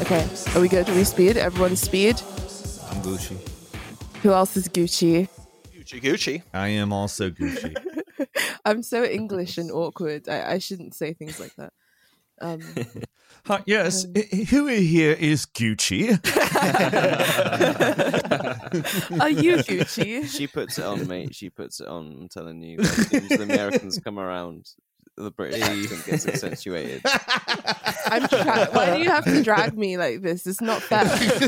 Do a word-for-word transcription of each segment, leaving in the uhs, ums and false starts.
Okay, are we good? Are we speed? Everyone's speed? I'm Gucci. Who else is Gucci? Gucci Gucci. I am also Gucci. I'm so English and awkward. I, I shouldn't say things like that. Um, Huh, yes, um, I- who here is Gucci? Are you Gucci? She puts it on, mate. She puts it on. I'm telling you. As soon as the Americans come around, the British accent gets accentuated. I'm tra- Why do you have to drag me like this? It's not fair.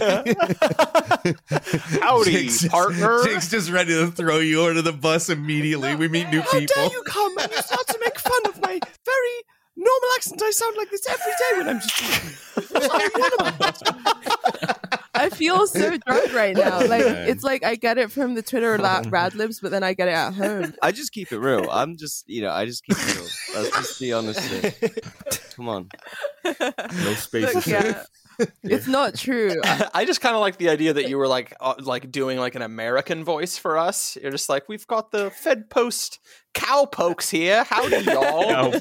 Howdy, Jake's, partner. Jake's just ready to throw you under the bus immediately. We meet new How people. dare you come and you start to make fun of my very normal accent? I sound like this every day when I'm just. I feel so drunk right now. Like it's like I get it from the Twitter la- rad libs, but then I get it at home. I just keep it real. I'm just, you know, I just keep it real. Let's just be honest here. Come on. No space. Look, yeah, it's not true. I- I just kind of like the idea that you were like, uh, like doing like an American voice for us. You're just like, we've got the Fed Post cowpokes here. Howdy, y'all.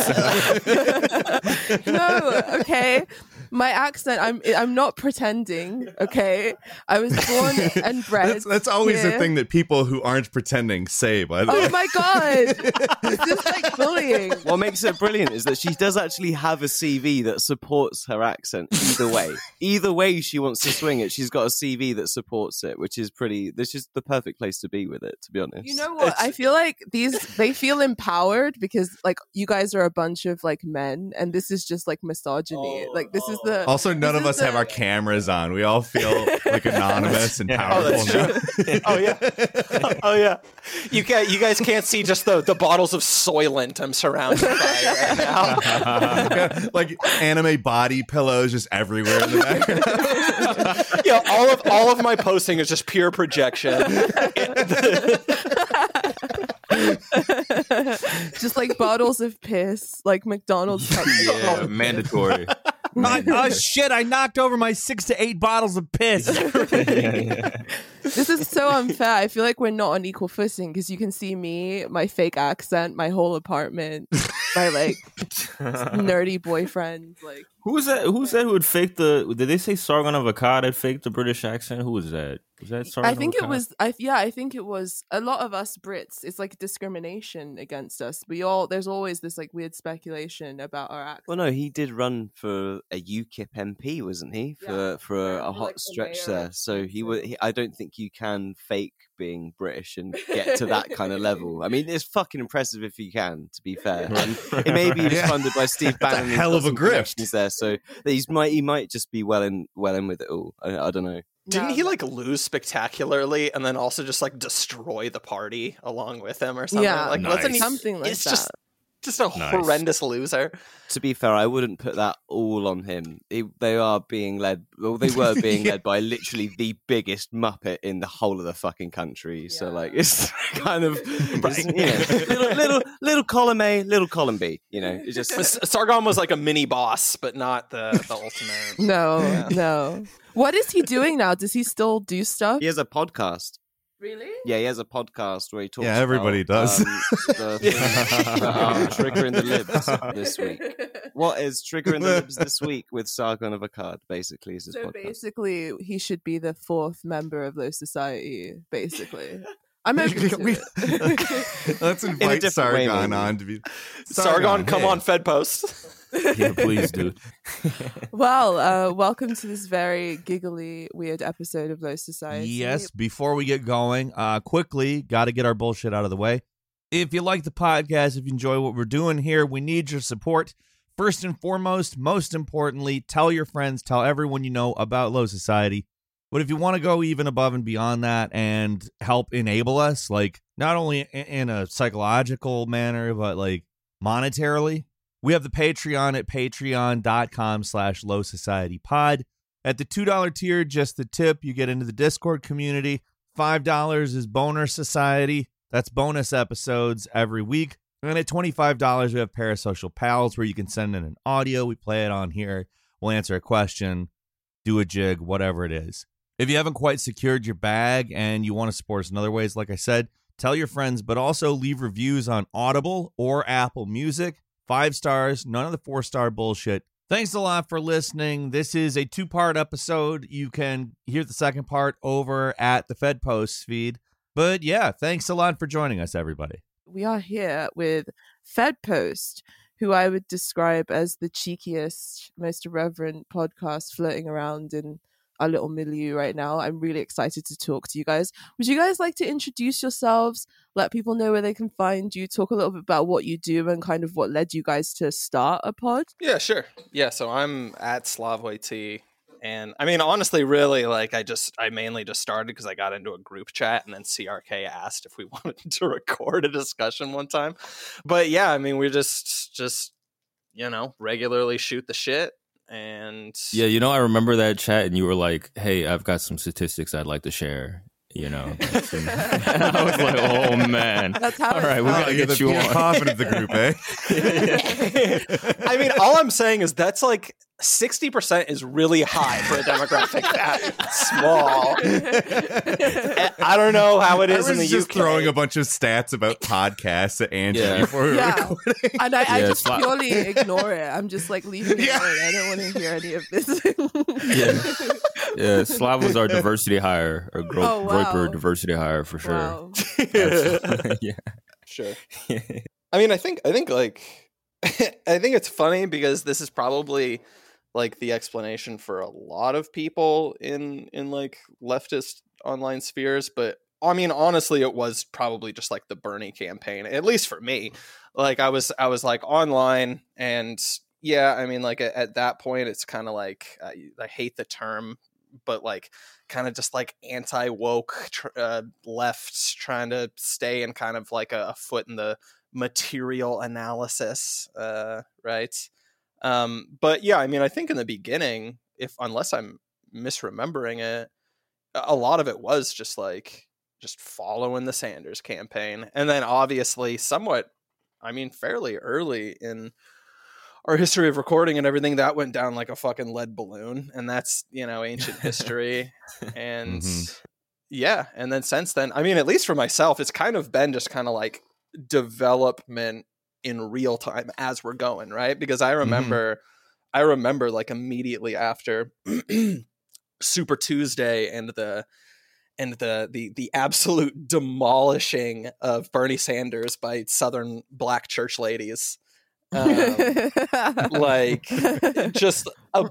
No, okay. My accent, I'm I'm not pretending, okay? I was born and bred. That's, that's always here. the thing that people who aren't pretending say, by the Oh way. my god! This is like bullying. What makes it brilliant is that she does actually have a C V that supports her accent either way. Either way she wants to swing it, she's got a C V that supports it, which is pretty, this is the perfect place to be with it, to be honest. You know what? I feel like these they feel empowered because like you guys are a bunch of like men, and this is just like misogyny. Like this is the Also, none this of is us have the- our cameras on. We all feel like anonymous and Oh, powerful that's now. true. Oh yeah. Oh yeah. You can you guys can't see just the, the bottles of Soylent I'm surrounded by right now. Yeah, like anime body pillows just everywhere in the background. Yeah, all of all of my posting is just pure projection. just like bottles of piss, like McDonald's. cups. Yeah, mandatory. oh shit! I knocked over my six to eight bottles of piss. This is so unfair. I feel like we're not on equal footing because you can see me, my fake accent, my whole apartment, my like nerdy boyfriend. Like Who was that? Who was that who would fake the? Did they say Sargon of Akkad had faked the British accent? Who was that? Was that Sargon I think of it Akkad? was. I yeah, I think it was a lot of us Brits. It's like discrimination against us. We all there's always this like weird speculation about our accent. Well, no, he did run for a UKIP M P, wasn't he? For Yeah, for yeah, a, a for, hot like, the stretch mayor there. of So he Bristol. would. He, I don't think you can fake being British and get to that kind of level. I mean, it's fucking impressive if you can. To be fair, and it may be Yeah. funded by Steve That's a Bannon. He's hell got of a some grift. connections there, so he's might he might just be well in well in with it all. I, I don't know. Didn't No. he like lose spectacularly and then also just like destroy the party along with him or something? Yeah, like Nice. wasn't he, something like it's that. just just a Nice. horrendous loser. To be fair, I wouldn't put that all on him. He, they are being led, well, they were being Yeah. led by literally the biggest muppet in the whole of the fucking country. So, Yeah. like, it's kind of, it's, you know, little, little, little column A, little column B. You know, it's just S- Sargon was like a mini boss, but not the the ultimate. No, Yeah. no. What is he doing now? Does he still do stuff? he has a podcast. Really? Yeah, he has a podcast where he talks. Yeah, everybody about, does. Um, the things that are triggering the libs this week. What is triggering the libs this week with Sargon of Akkad? Basically, is his So podcast. basically, he should be the fourth member of Low Society. Basically, I'm open to We- it. Let's In a invite different way, Sargon maybe. on to be Sargon, come hey. on, Fed Post. Yeah, please, dude. Well, uh, welcome to this very giggly, weird episode of Low Society. Yes, before we get going, uh, quickly, got to get our bullshit out of the way. If you like the podcast, if you enjoy what we're doing here, we need your support. First and foremost, most importantly, tell your friends, tell everyone you know about Low Society. But if you want to go even above and beyond that and help enable us, like not only in- in a psychological manner, but like monetarily, we have the Patreon at patreon.com slash low society pod. At the two dollars tier, just the tip, you get into the Discord community. five dollars is Boner Society. That's bonus episodes every week. And at twenty-five dollars, we have Parasocial Pals, where you can send in an audio. We play it on here. We'll answer a question, do a jig, whatever it is. If you haven't quite secured your bag and you want to support us in other ways, like I said, tell your friends, but also leave reviews on Audible or Apple Music. Five stars, none of the four-star bullshit. Thanks a lot for listening. This is a two-part episode. You can hear the second part over at the Fed Post feed. But yeah, thanks a lot for joining us, everybody. We are here with Fed Post, who I would describe as the cheekiest, most irreverent podcast floating around in our little milieu right now. I'm really excited to talk to you guys. Would you guys like to introduce yourselves, let people know where they can find you, talk a little bit about what you do and kind of what led you guys to start a pod? Yeah, sure. Yeah, so I'm at Slavoj T. And I mean, honestly, really, like I just, I mainly just started because I got into a group chat and then C R K asked if we wanted to record a discussion one time. But yeah, I mean, we just, just, you know, regularly shoot the shit. And Yeah, you know, I remember that chat and you were like, hey, I've got some statistics I'd like to share. You know, and I was like, "Oh man, That's how all it right, we felt. gotta You're get the you Peter on." Coffin of the group, eh? I mean, all I'm saying is that's like sixty percent is really high for a demographic that small. I don't know how it I is was in the just U K. throwing a bunch of stats about podcasts at Angie Yeah. before we were Yeah. recording. And I, I Yeah, just Sla- purely ignore it. I'm just like, leave it Yeah. alone. I don't want to hear any of this. Yeah. Yeah, Slav was our diversity hire, or Gro- Oh, wow. Groiper diversity hire for sure. Wow. Absolutely. Yeah. Sure. I mean, I think I think like I think it's funny because this is probably like the explanation for a lot of people in in like leftist online spheres, but I mean, honestly, it was probably just like the Bernie campaign, at least for me. Like I was I was like online, and yeah, I mean, like at, at that point, it's kind of like I, I hate the term, but like kind of just like anti-woke tr- uh, left trying to stay in kind of like a, a foot in the material analysis, uh, right? Um, but yeah, I mean, I think in the beginning, if unless I'm misremembering it, a lot of it was just like just following the Sanders campaign, and then obviously somewhat, I mean, fairly early in our history of recording and everything, that went down like a fucking lead balloon, and that's, you know, ancient history. And Mhm. yeah, and then since then, I mean, at least for myself, it's kind of been just kind of like development in real time as we're going, right? Because I remember I remember like immediately after Super Tuesday and the and the the the absolute demolishing of Bernie Sanders by Southern black church ladies. Um, like just a,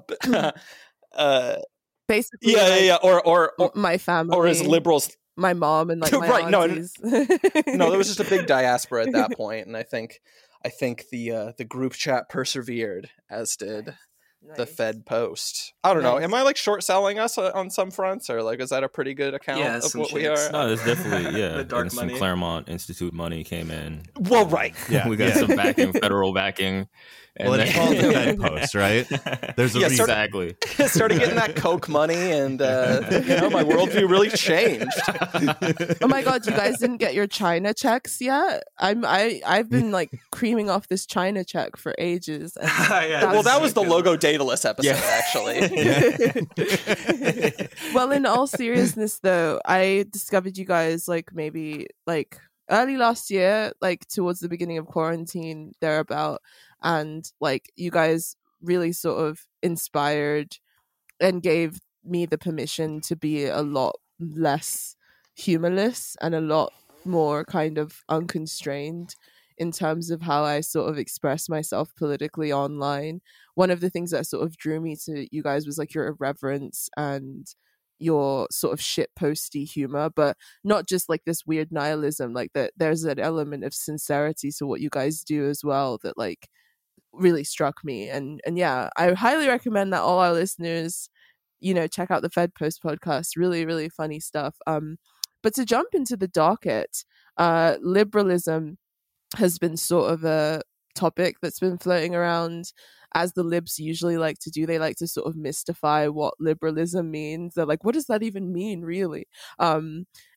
uh Basically, yeah, yeah, like, yeah, or or or, my family, or as liberals. my mom, and like my Right, no, aunties. No, there was just a big diaspora at that point, and I think I think the uh, the group chat persevered, as did the Nice. Fed Post. I don't know. Nice. Am I like short selling us uh, on some fronts, or like is that a pretty good account Yeah, of some what we chicks. are? No, there's definitely yeah. The dark and some money. Claremont Institute money came in. Well, right. Yeah, we got yeah. some backing, federal backing. And Well, it's then- called the Fed Post, right? There's a Yeah, reason. sort of- exactly. Started getting that Coke money, and uh, you know, my worldview really changed. Oh my god, you guys didn't get your China checks yet? I'm I I've been like creaming off this China check for ages. And Yeah, Well, that that's was the good. logo Daedalus episode, Yeah. actually. Well, in all seriousness though, I discovered you guys like maybe like early last year, like towards the beginning of quarantine thereabout, and like you guys really sort of inspired and gave me the permission to be a lot less humorless and a lot more kind of unconstrained in terms of how I sort of express myself politically online. One of the things that sort of drew me to you guys was like your irreverence and your sort of shit posty humor, but not just like this weird nihilism. Like that there's an element of sincerity to what you guys do as well that like really struck me. And and yeah, I highly recommend that all our listeners, you know, check out the Fed Post podcast. Really, really funny stuff. Um, but to jump into the docket, uh, liberalism has been sort of a topic that's been floating around, as the libs usually like to do. They like to sort of mystify what liberalism means. They're like, what does that even mean, really? Um,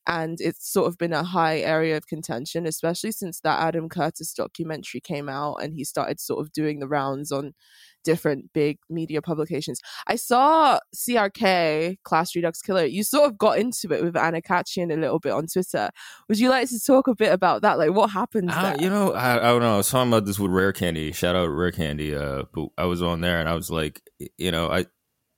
and it's sort of been a high area of contention, especially since that Adam Curtis documentary came out and he started sort of doing the rounds on different big media publications. I saw C R K, Class Redux Killer, you sort of got into it with Anna Kachin a little bit on Twitter. Would you like to talk a bit about that? Like, what happened I, there? you know, I, I don't know. I was talking about this with Rare Candy. Shout out Rare Candy. Uh, but I was on there and I was like, you know, I,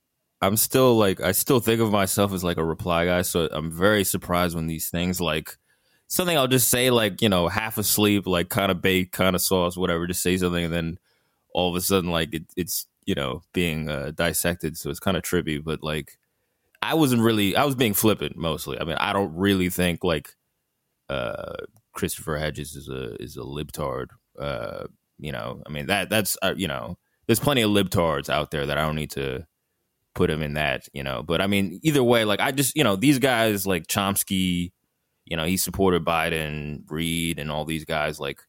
I'm still like, I still think of myself as like a reply guy. So I'm very surprised when these things like something I'll just say like, you know, half asleep, like kind of baked, kind of sauce, whatever, just say something and then all of a sudden, like, it, it's, you know, being uh, dissected. So it's kind of trippy. But, like, I wasn't really, I was being flippant mostly. I mean, I don't really think, like, uh, Christopher Hedges is a is a libtard. Uh, you know, I mean, that that's, uh, you know, there's plenty of libtards out there that I don't need to put him in that, you know. But, I mean, either way, like, I just, you know, these guys, like Chomsky, you know, he supported Biden, Reed, and all these guys, like,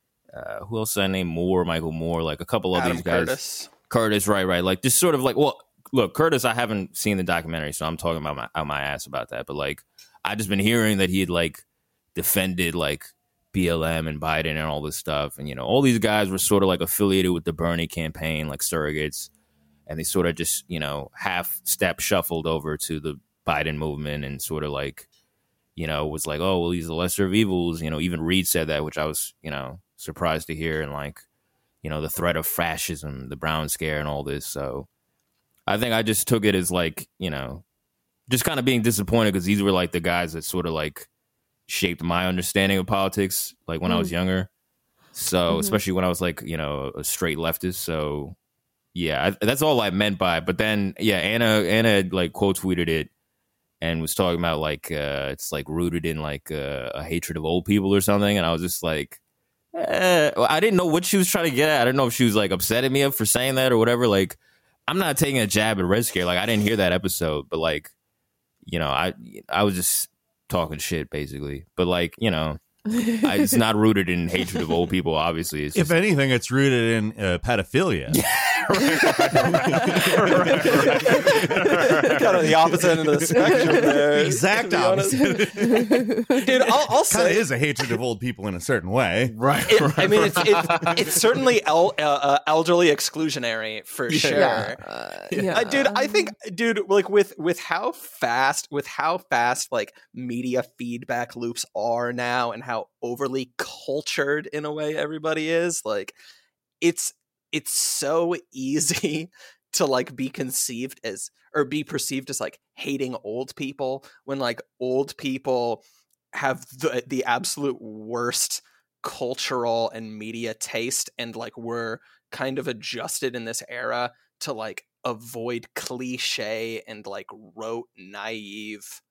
Uh, who else did I name? Moore, Michael Moore, like a couple of Adam these guys. Curtis. Curtis, right, right. Like just sort of like, well, look, Curtis, I haven't seen the documentary, so I'm talking about my out my ass about that. But like, I just been hearing that he had like defended like B L M and Biden and all this stuff, and you know, all these guys were sort of like affiliated with the Bernie campaign, like surrogates, and they sort of just you know half step shuffled over to the Biden movement and sort of like, you know, was like, oh well, he's the lesser of evils. You know, even Reed said that, which I was, you know. surprised to hear, and like, you know, the threat of fascism, the Brown Scare, and all this. So I think I just took it as like, you know, just kind of being disappointed because these were like the guys that sort of like shaped my understanding of politics, like when mm. I was younger. So mm-hmm. especially when I was like, you know, a straight leftist. So yeah, I, that's all I meant by it. But then, yeah, Anna, Anna like quote tweeted it and was talking about like uh, it's like rooted in like uh, a hatred of old people or something, and I was just like. Uh, I didn't know what she was trying to get at. I don't know if she was like upset at me for saying that or whatever. Like, I'm not taking a jab at Red Scare. Like, I didn't hear that episode, but like, you know, I I was just talking shit basically. But like, you know, I, it's not rooted in hatred of old people. Obviously, it's if just, anything, it's rooted in uh, pedophilia. Right, right, right, right. Kind of the opposite end of the spectrum there. Exact opposite. Dude, I'll, I'll say kind of is a hatred of old people in a certain way. right. It, right I mean, right. it's it, it's certainly el, uh, uh, elderly exclusionary for Yeah. sure. Yeah, uh, yeah. Uh, dude, I think, dude, like with with how fast, with how fast like media feedback loops are now, and how overly cultured in a way everybody is, like it's. It's so easy to like be conceived as or be perceived as like hating old people when like old people have the the absolute worst cultural and media taste, and like we're kind of adjusted in this era to like avoid cliche and like rote naive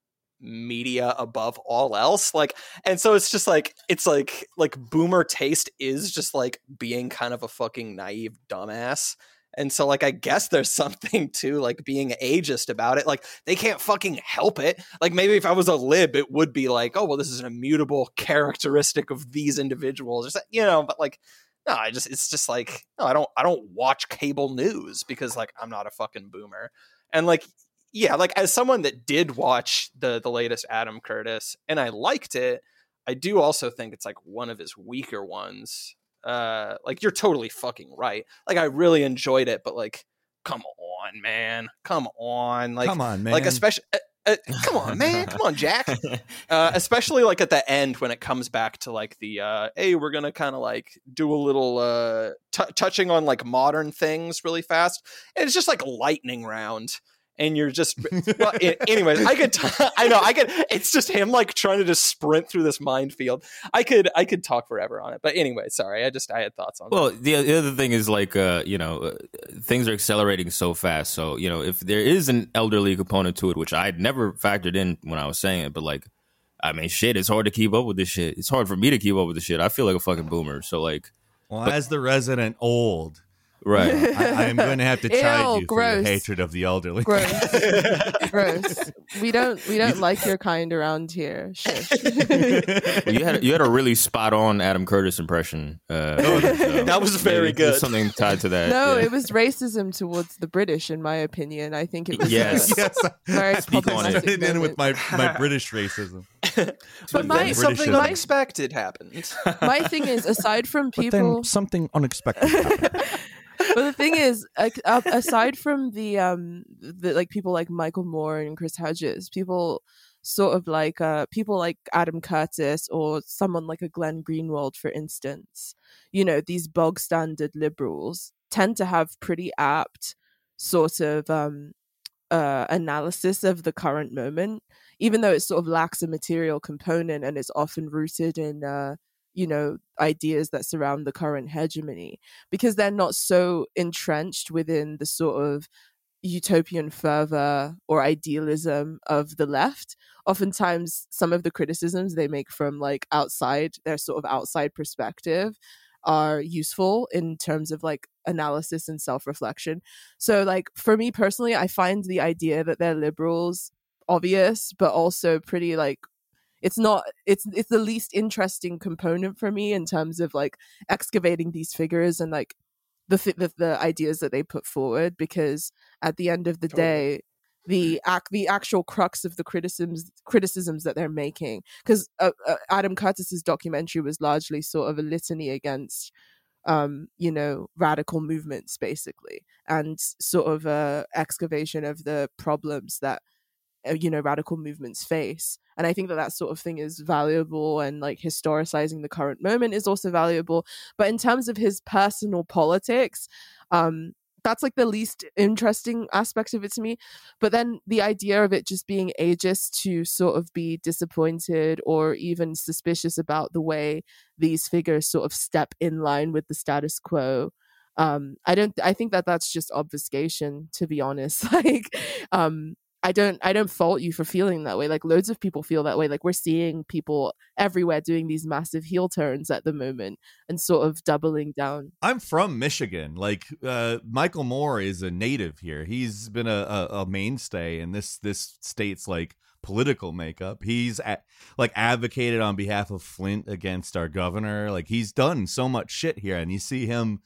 media above all else, like, and so it's just like it's like like boomer taste is just like being kind of a fucking naive dumbass. And so like I guess there's something to like being ageist about it. Like they can't fucking help it. Like maybe if I was a lib it would be like, oh well, this is an immutable characteristic of these individuals, or something, you know. But like no, I just it's just like no, I don't I don't watch cable news because like I'm not a fucking boomer. And like yeah, like as someone that did watch the the latest Adam Curtis and I liked it, I do also think it's like one of his weaker ones. Uh, like you're totally fucking right. Like I really enjoyed it, but like, come on, man, come on, like, come on, man, like especially, uh, uh, come on, man, come on, Jack. Uh, especially like at the end when it comes back to like the, uh, hey, we're gonna kind of like do a little uh, t- touching on like modern things really fast, and it's just like lightning round. And you're just, well, it, anyways, I could, t- I know, I could, it's just him like trying to just sprint through this minefield. I could, I could talk forever on it. But anyway, sorry, I just, I had thoughts on well, that. the, the other thing is like, uh, you know, uh, things are accelerating so fast. So, you know, if there is an elderly component to it, which I'd never factored in when I was saying it, but like, I mean, shit, it's hard to keep up with this shit. It's hard for me to keep up with this shit. I feel like a fucking boomer. So like, well, but, as the resident old, Right. I, I am going to have to chide Ew, you for your gross. hatred of the elderly. Gross. Gross. We don't we don't like your kind around here. Shush. Well, you had you had a really spot on Adam Curtis impression. Uh, so That was very maybe there's good. Something tied to that. No, yeah. it was racism towards the British, in my opinion. I think it was Yes. a Yes, very Speak on it. problematic it in with moment. my, my British racism. But my, Then something Britishism. unexpected happened. my thing is, aside from But people, then something unexpected happened. but the thing is, like, uh, aside from the um, the like people like Michael Moore and Chris Hedges, people sort of like uh people like Adam Curtis or someone like a Glenn Greenwald, for instance. You know, these bog standard liberals tend to have pretty apt sort of um uh analysis of the current moment, even though it sort of lacks a material component and it's often rooted in uh you know ideas that surround the current hegemony, because they're not so entrenched within the sort of utopian fervor or idealism of the left. Oftentimes some of the criticisms they make from like outside their sort of outside perspective are useful in terms of like analysis and self-reflection. So like for me personally, I find the idea that they're liberals obvious, but also pretty like it's not it's it's the least interesting component for me in terms of like excavating these figures and like the the, the ideas that they put forward, because at the end of the Totally. day the act the actual crux of the criticisms criticisms that they're making, because uh, uh, Adam Curtis's documentary was largely sort of a litany against um you know radical movements basically, and sort of a excavation of the problems that uh, you know radical movements face. And I think that that sort of thing is valuable, and like historicizing the current moment is also valuable. But in terms of his personal politics, um that's like the least interesting aspect of it to me. But then the idea of it just being ageist to sort of be disappointed or even suspicious about the way these figures sort of step in line with the status quo, um I don't I think that that's just obfuscation, to be honest. like um I don't I don't fault you for feeling that way. Like loads of people feel that way. Like we're seeing people everywhere doing these massive heel turns at the moment and sort of doubling down. I'm from Michigan. Like uh, Michael Moore is a native here. He's been a, a, a mainstay in this this state's like political makeup. He's a, like advocated on behalf of Flint against our governor. Like he's done so much shit here, and you see him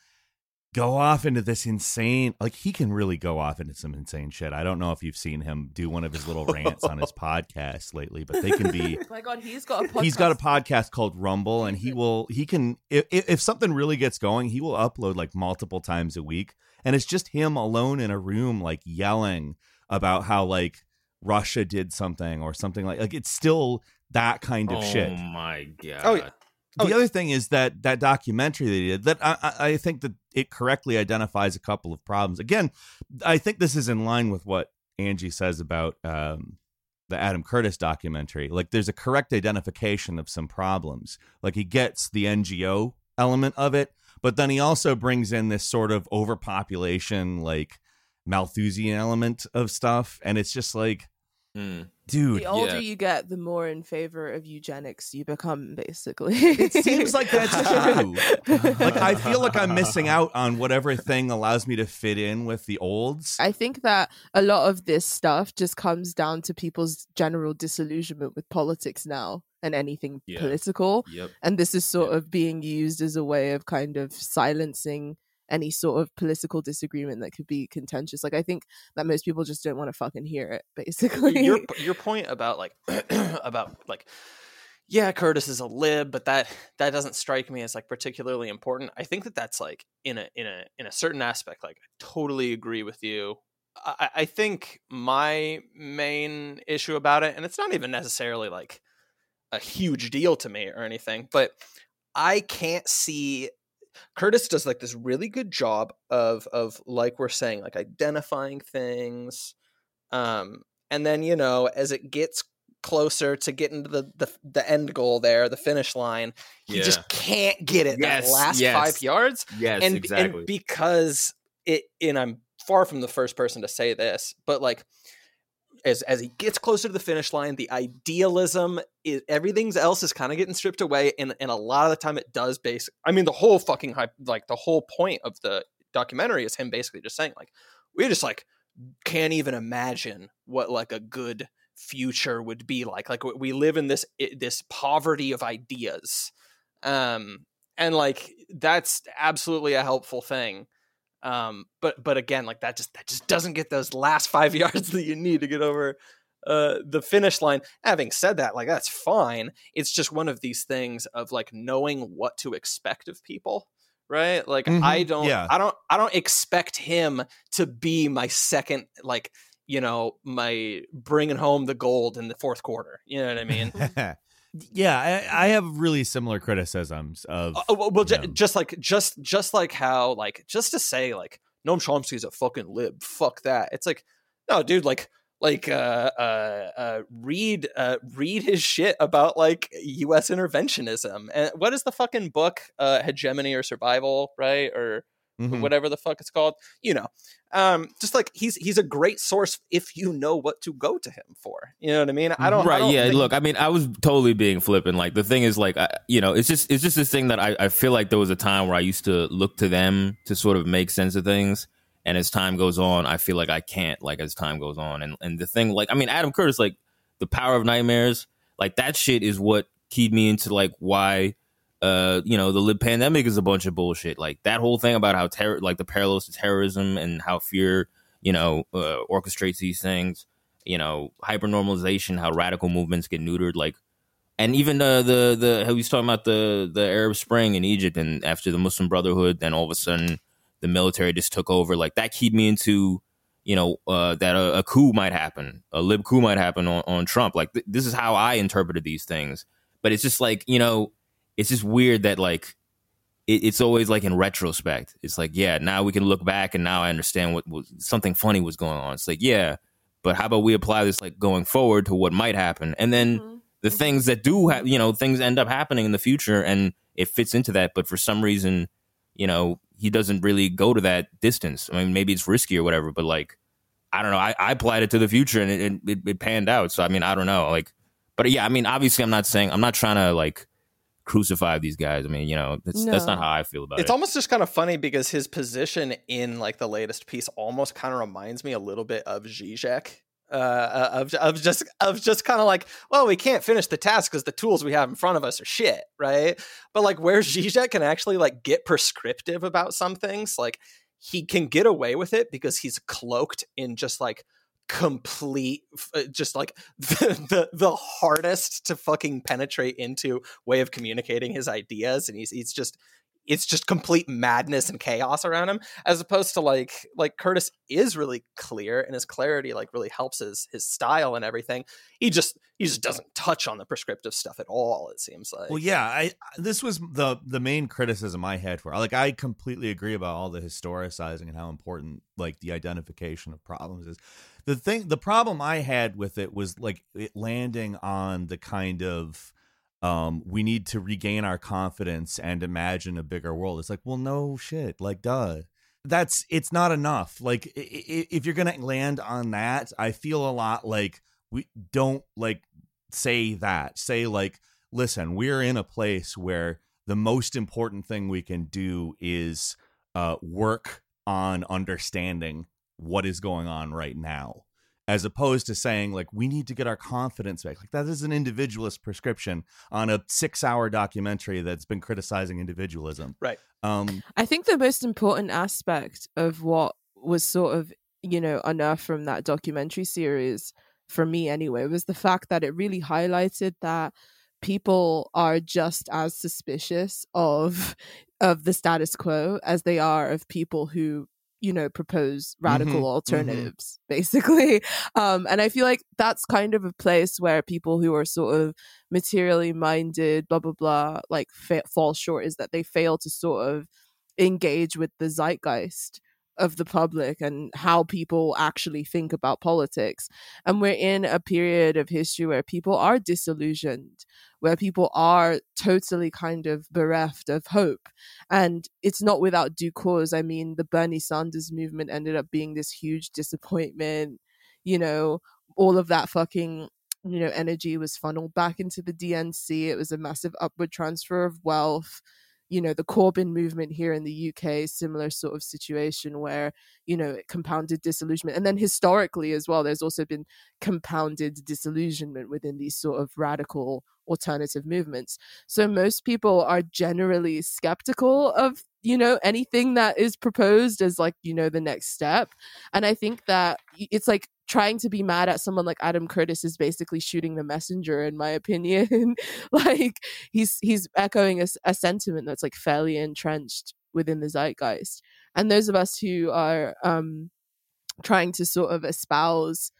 go off into this insane, like he can really go off into some insane shit. I don't know if you've seen him do one of his little rants on his podcast lately, but they can be. Oh my God, he's got a podcast. He's got a podcast called Rumble, and he will he can if if something really gets going, he will upload like multiple times a week, and it's just him alone in a room like yelling about how like Russia did something or something like like it's still that kind of oh shit. my god. Oh, yeah. The Oh, other thing is that that documentary they did that I, I I think that it correctly identifies a couple of problems. Again, I think this is in line with what Angie says about um, the Adam Curtis documentary. Like, there's a correct identification of some problems. Like, he gets the N G O element of it, but then he also brings in this sort of overpopulation, like Malthusian element of stuff, and it's just like, Mm. dude. The older yeah. you get, the more in favor of eugenics you become, basically. It seems like that's true. Like, I feel like I'm missing out on whatever thing allows me to fit in with the olds. I think that a lot of this stuff just comes down to people's general disillusionment with politics now and anything Yeah. political. Yep. And this is sort of being used as a way of kind of silencing any sort of political disagreement that could be contentious. Like, I think that most people just don't want to fucking hear it, basically. your your point about like about like yeah, Curtis is a lib, but that that doesn't strike me as like particularly important. I think that that's like in a in a in a certain aspect, like I totally agree with you. I, I think my main issue about it, and it's not even necessarily like a huge deal to me or anything, but I can't see. Curtis does like this really good job of of like we're saying, like identifying things, um, and then you know as it gets closer to getting to the the, the end goal there, the finish line, he Yeah. just can't get it Yes, that last yes. five yards, Yes, and exactly. and because it, and I'm far from the first person to say this, but like. As as he gets closer to the finish line, the idealism is everything else is kind of getting stripped away, and and a lot of the time it does base. I mean, the whole fucking hype, like the whole point of the documentary is him basically just saying like, we just like can't even imagine what like a good future would be like. Like we live in this this poverty of ideas, um, and like that's absolutely a helpful thing. Um, but but again, like that just that just doesn't get those last five yards that you need to get over uh, the finish line. Having said that, like that's fine. It's just one of these things of like knowing what to expect of people. Right? Like Mhm. I don't, Yeah. I don't, I don't expect him to be my second, like, you know, my bringing home the gold in the fourth quarter. You know what I mean? yeah, I, I have really similar criticisms of. Uh, well, well you ju- know, just like, just, just like how, like, just to say, like, Noam Chomsky's a fucking lib. Fuck that. It's like, no, dude, like, like, uh, uh, uh, read, uh, read his shit about like U S interventionism. And what is the fucking book? Uh, Hegemony or Survival, right? Or mhm. whatever the fuck it's called. You know, um, just like he's he's a great source if you know what to go to him for. You know what I mean? I don't. I Right? don't Yeah. think- Look, I mean, I was totally being flippant. Like the thing is, like, I, you know, it's just it's just this thing that I, I feel like there was a time where I used to look to them to sort of make sense of things. And as time goes on, I feel like I can't, like, as time goes on. And and the thing, like, I mean, Adam Curtis, like, The Power of Nightmares, like, that shit is what keyed me into, like, why, uh, you know, the lib pandemic is a bunch of bullshit. Like, that whole thing about how, terror, like, the parallels to terrorism and how fear, you know, uh, orchestrates these things, you know, hypernormalization, how radical movements get neutered, like, and even the, the, the, how he's talking about the, the Arab Spring in Egypt and after the Muslim Brotherhood, then all of a sudden, the military just took over. Like that keyed me into, you know, uh, that a, a coup might happen, a lib coup might happen on, on Trump. Like th- this is how I interpreted these things. But it's just like, you know, it's just weird that like it, it's always like in retrospect. It's like, yeah, now we can look back and now I understand what was something funny was going on. It's like, yeah, but how about we apply this like going forward to what might happen, and then Mhm. the things that do have, you know, things end up happening in the future, and it fits into that. But for some reason, you know, he doesn't really go to that distance. I mean, maybe it's risky or whatever, but like, I don't know. I, I applied it to the future and it, it, it panned out. So, I mean, I don't know. Like, but yeah, I mean, obviously I'm not saying, I'm not trying to like crucify these guys. I mean, you know, that's, that's No. not how I feel about it's it. almost just kind of funny because his position in like the latest piece almost kind of reminds me a little bit of Zizek. Uh, of of just of just kind of like, well, we can't finish the task because the tools we have in front of us are shit, right? But like, where Zizek can actually like get prescriptive about some things, like he can get away with it because he's cloaked in just like complete, uh, just like the, the the hardest to fucking penetrate into way of communicating his ideas, and he's he's just. It's just complete madness and chaos around him, as opposed to like like Curtis is really clear, and his clarity like really helps his his style and everything. He just he just doesn't touch on the prescriptive stuff at all. It seems like. Well, yeah, I this was the the main criticism I had for. Like, I completely agree about all the historicizing and how important like the identification of problems is. The thing, the problem I had with it was like it landing on the kind of. Um, we need to regain our confidence and imagine a bigger world. It's like, well, no shit. Like, duh. That's, it's not enough. Like, i- i- if you're going to land on that, I feel a lot like we don't like say that. Say like, listen, we're in a place where the most important thing we can do is uh, work on understanding what is going on right now. As opposed to saying, like, we need to get our confidence back. Like, that is an individualist prescription on a six-hour documentary that's been criticizing individualism. Right. Um, I think the most important aspect of what was sort of, you know, unearthed from that documentary series, for me anyway, was the fact that it really highlighted that people are just as suspicious of of the status quo as they are of people who, you know, propose radical Mhm, alternatives, basically. Um, and I feel like that's kind of a place where people who are sort of materially minded, blah, blah, blah, like fa- fall short, is that they fail to sort of engage with the zeitgeist of the public and how people actually think about politics. And we're in a period of history where people are disillusioned, where people are totally kind of bereft of hope. And it's not without due cause. I mean, the Bernie Sanders movement ended up being this huge disappointment. You know, all of that fucking, you know, energy was funneled back into the D N C. It was a massive upward transfer of wealth. you know, the Corbyn movement here in the U K, similar sort of situation where, you know, it compounded disillusionment. And then historically as well, there's also been compounded disillusionment within these sort of radical alternative movements. So most people are generally skeptical of, you know, anything that is proposed as like, you know, the next step. And I think that it's like trying to be mad at someone like Adam Curtis is basically shooting the messenger, in my opinion. Like he's he's echoing a, a sentiment that's like fairly entrenched within the zeitgeist. And those of us who are um, trying to sort of espouse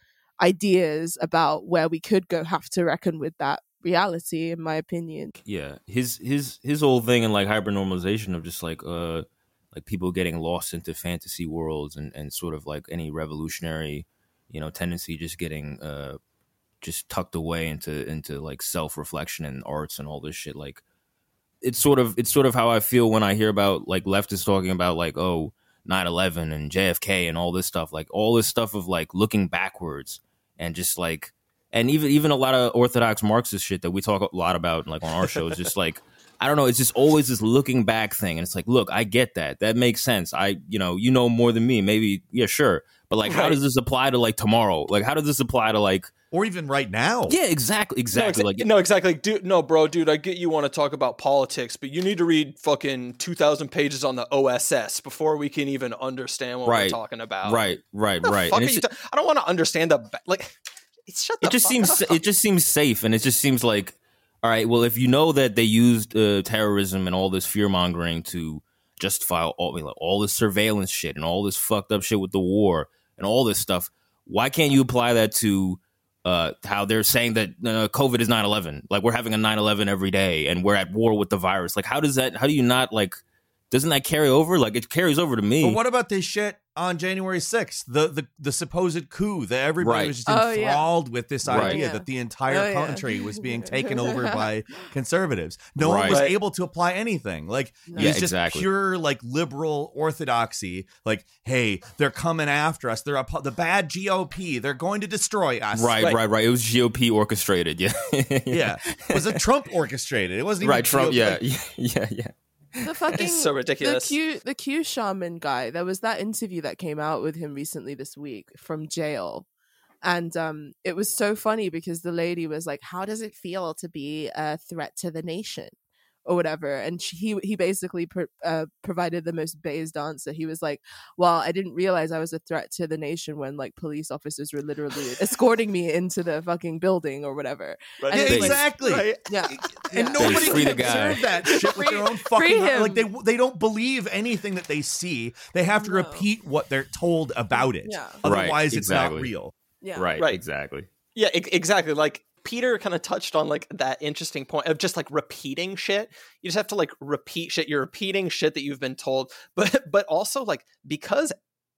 ideas about where we could go have to reckon with that reality, in my opinion. Yeah, his his his whole thing and like hypernormalization of just like uh like people getting lost into fantasy worlds and and sort of like any revolutionary, you know, tendency just getting uh just tucked away into into like self-reflection and arts and all this shit. Like it's sort of it's sort of how I feel when I hear about like leftists talking about like, oh, nine eleven and J F K and all this stuff, like all this stuff of like looking backwards and just like, and even even a lot of orthodox Marxist shit that we talk a lot about like on our show is just like, I don't know, it's just always this looking back thing. And it's like, look, I get that. That makes sense. I, you know, you know more than me. Maybe, yeah, sure. But like, right. How does this apply to like tomorrow? Like, how does this apply to like, or even right now? Yeah, exactly, exactly. No, exa- like, no, exactly. Dude, no, bro, dude, I get you want to talk about politics, but you need to read fucking two thousand pages on the O S S before we can even understand what right. we're talking about. Right, right, right. Fuck And are you ta- I don't want to understand the like. It's shut the it just fuck seems up. it just seems safe, and it just seems like, all right, well, if you know that they used uh, terrorism and all this fear mongering to justify all like, all this surveillance shit and all this fucked up shit with the war and all this stuff, why can't you apply that to uh, how they're saying that uh, COVID is nine eleven? Like we're having a nine eleven every day and we're at war with the virus. Like how does that? How do you not like? Doesn't that carry over? Like it carries over to me. But what about this shit on January sixth? The the, the supposed coup that everybody Right. was just Oh, enthralled with this Right. idea Yeah. that the entire Oh, yeah. country was being taken over by conservatives. No one Right. was Right. able to apply anything. Like No. it Yeah, was just exactly. pure like liberal orthodoxy. Like, hey, they're coming after us. They're a, the bad G O P. They're going to destroy us. Right, Right. right, right. It was G O P orchestrated. Yeah, Yeah. It was a Trump orchestrated. It wasn't even right. Trump. G O P. Yeah, yeah, yeah. The fucking It's so ridiculous. The Q the Q shaman guy. There was that interview that came out with him recently this week from jail. And um it was so funny because the lady was like, how does it feel to be a threat to the nation? Or whatever, and she, he he basically pro, uh, provided the most based answer. He was like, "Well, I didn't realize I was a threat to the nation when like police officers were literally escorting me into the fucking building or whatever." Right. And Yeah, it's like- exactly. Right. yeah, And Yeah. nobody Free can the guy. observe that shit with their own Free fucking him. like they they don't believe anything that they see. They have to No. repeat what they're told about it. Yeah. Otherwise, Right, it's exactly. not real. yeah, Right, Right. exactly. Yeah, e- exactly. Like Peter kind of touched on like that interesting point of just like repeating shit. You just have to like repeat shit. You're repeating shit that you've been told, but but also like because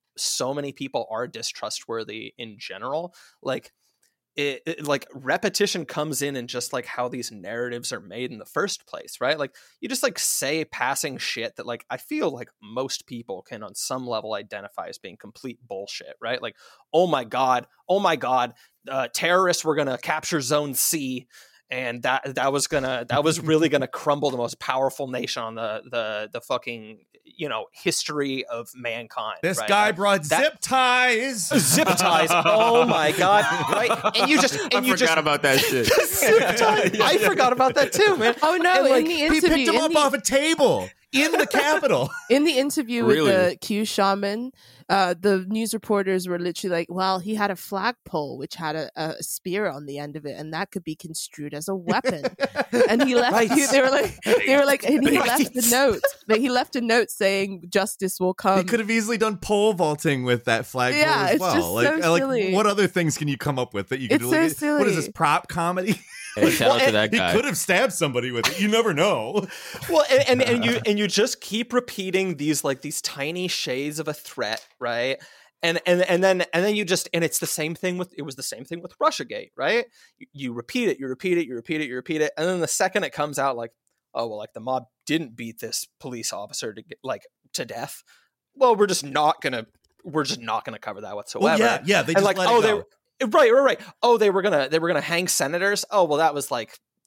so many people are distrustworthy in general, like it, it like repetition comes in and just like how these narratives are made in the first place, right? Like you just like say passing shit that like I feel like most people can on some level identify as being complete bullshit, right? Like, oh my god, oh my god, uh, terrorists were gonna capture Zone C, and that that was gonna that was really gonna crumble the most powerful nation on the the the fucking you know history of mankind. This right? guy Like, brought that- zip ties. zip ties. Oh my god! Right, and you just and I you forgot just about that shit. zip ties. I forgot about that too, man. Oh no! And, like, in the He interview, picked him in up the, off a table in the Capitol. in the interview with Really? the Q shaman, uh, the news reporters were literally like, "Well, he had a flagpole which had a, a spear on the end of it, and that could be construed as a weapon." And he left. Right. He, they were like, they were like, and he Right. left a note. That he left a note saying, "Justice will come." He could have easily done pole vaulting with that flagpole Yeah, as it's well. just like, so like, silly. what other things can you come up with that you could It's do? Like, so What is silly. this prop comedy? Hey, shout out to that He guy. could have stabbed somebody with it. You never know. Well, and, and and you and you just keep repeating these like these tiny shades of a threat, right? And and and then and then you just and it's the same thing with it was the same thing with Russiagate, right? You, you repeat it, you repeat it, you repeat it, you repeat it, and then the second it comes out, like, oh well, like the mob didn't beat this police officer to get, like to death. Well, we're just not gonna we're just not gonna cover that whatsoever. Well, yeah, yeah. They and just like, let oh, it they go. were- right, right, right. Oh, they were gonna they were gonna hang senators. Oh, well, that was like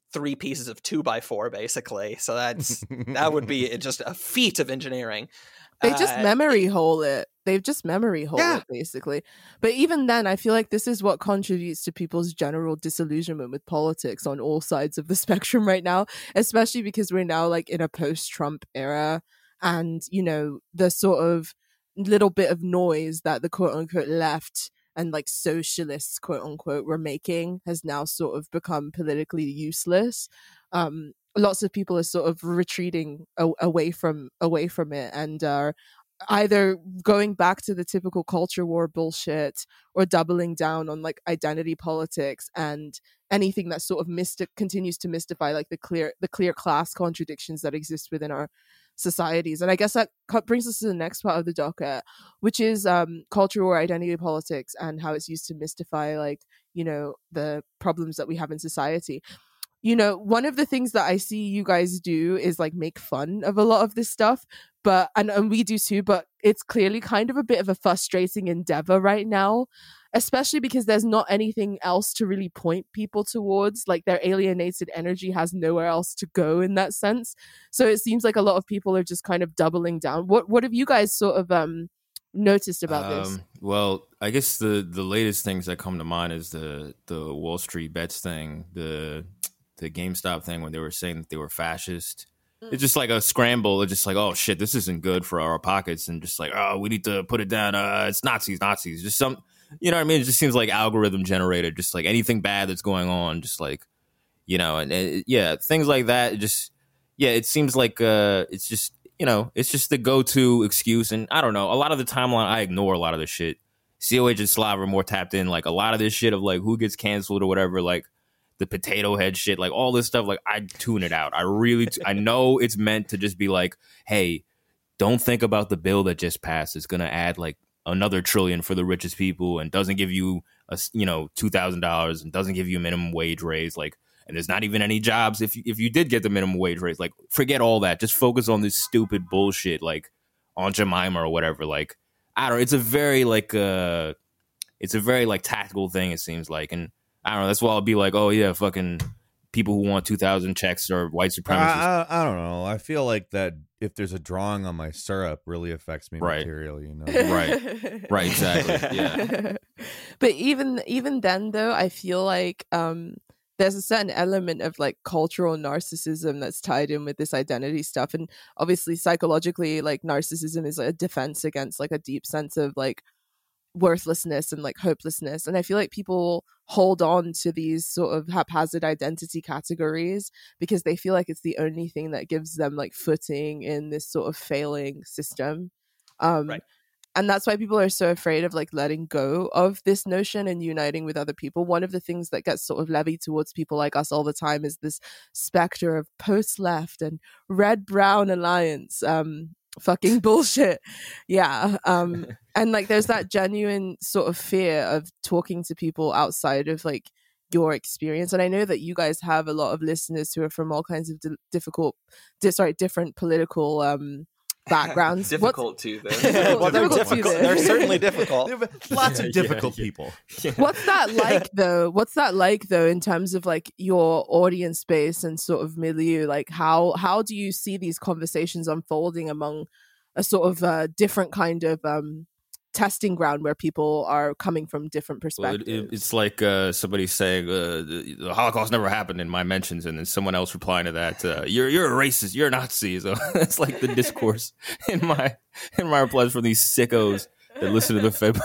three pieces of two by four, basically. So that's that would be just a feat of engineering. They just Uh, memory hole it. They've just memory hole Yeah. it, basically. But even then, I feel like this is what contributes to people's general disillusionment with politics on all sides of the spectrum right now, especially because we're now like in a post-Trump era. And, you know, the sort of little bit of noise that the quote unquote left and like socialists, quote unquote, were making has now sort of become politically useless. Um, lots of people are sort of retreating a- away from away from it and are either going back to the typical culture war bullshit or doubling down on like identity politics and anything that sort of mystic continues to mystify like the clear the clear class contradictions that exist within our societies. And I guess that co- brings us to the next part of the docket, which is um culture war, identity politics, and how it's used to mystify like, you know, the problems that we have in society. You know, one of the things that I see you guys do is like make fun of a lot of this stuff, but and, and we do too, but it's clearly kind of a bit of a frustrating endeavor right now, especially because there's not anything else to really point people towards. Like their alienated energy has nowhere else to go in that sense. So it seems like a lot of people are just kind of doubling down. What what have you guys sort of um noticed about this? Um, well, I guess the the latest things that come to mind is the the Wall Street bets thing, the the GameStop thing when they were saying that they were fascist. It's just like a scramble. It's just like, oh shit, this isn't good for our pockets, and just like, oh, we need to put it down. Uh, it's Nazis, Nazis. Just some, you know what I mean? It just seems like algorithm generated. Just like anything bad that's going on, just like, you know, and, and yeah, things like that. It just, yeah, it seems like uh, it's just, you know, it's just the go-to excuse. And I don't know. A lot of the timeline, I ignore a lot of this shit. C O H and Slav are more tapped in. Like a lot of this shit of like who gets canceled or whatever. Like the potato head shit, like all this stuff, like I tune it out. I really, t- I know it's meant to just be like, hey, don't think about the bill that just passed. It's going to add like another trillion for the richest people and doesn't give you a, you know, two thousand dollars and doesn't give you a minimum wage raise. Like, and there's not even any jobs. If you, if you did get the minimum wage raise, like forget all that. Just focus on this stupid bullshit, like on Jemima or whatever. Like, I don't know. It's a very like, uh, it's a very like tactical thing. It seems like, and I don't know. That's why I'll be like, oh yeah, fucking people who want two thousand checks are white supremacists. I, I, I don't know. I feel like that if there's a drawing on my syrup really affects me Right. materially, you know. Right. Right, exactly. Yeah. But even even then though, I feel like um there's a certain element of like cultural narcissism that's tied in with this identity stuff. And obviously psychologically, like narcissism is a defense against like a deep sense of like worthlessness and like hopelessness. And I feel like people hold on to these sort of haphazard identity categories because they feel like it's the only thing that gives them like footing in this sort of failing system. Um, Right. And that's why people are so afraid of like letting go of this notion and uniting with other people. One of the things that gets sort of levied towards people like us all the time is this specter of post-left and red-brown alliance. Um, fucking bullshit. Yeah. Um, and like there's that genuine sort of fear of talking to people outside of like your experience. And I know that you guys have a lot of listeners who are from all kinds of di- difficult, di- sorry, different political um backgrounds. What's- Difficult too, though. Difficult- Well, they're difficult to difficult. this. They're certainly difficult. Lots Yeah, of difficult yeah. people. What's that like though? What's that like though in terms of like your audience base and sort of milieu? Like how how do you see these conversations unfolding among a sort of uh, different kind of um testing ground where people are coming from different Well, perspectives? it, it, it's like uh, somebody saying uh, the, the Holocaust never happened in my mentions, and then someone else replying to that, uh, "You're you're a racist, you're a Nazi." So that's like the discourse in my in my replies from these sickos that listen to the Fib.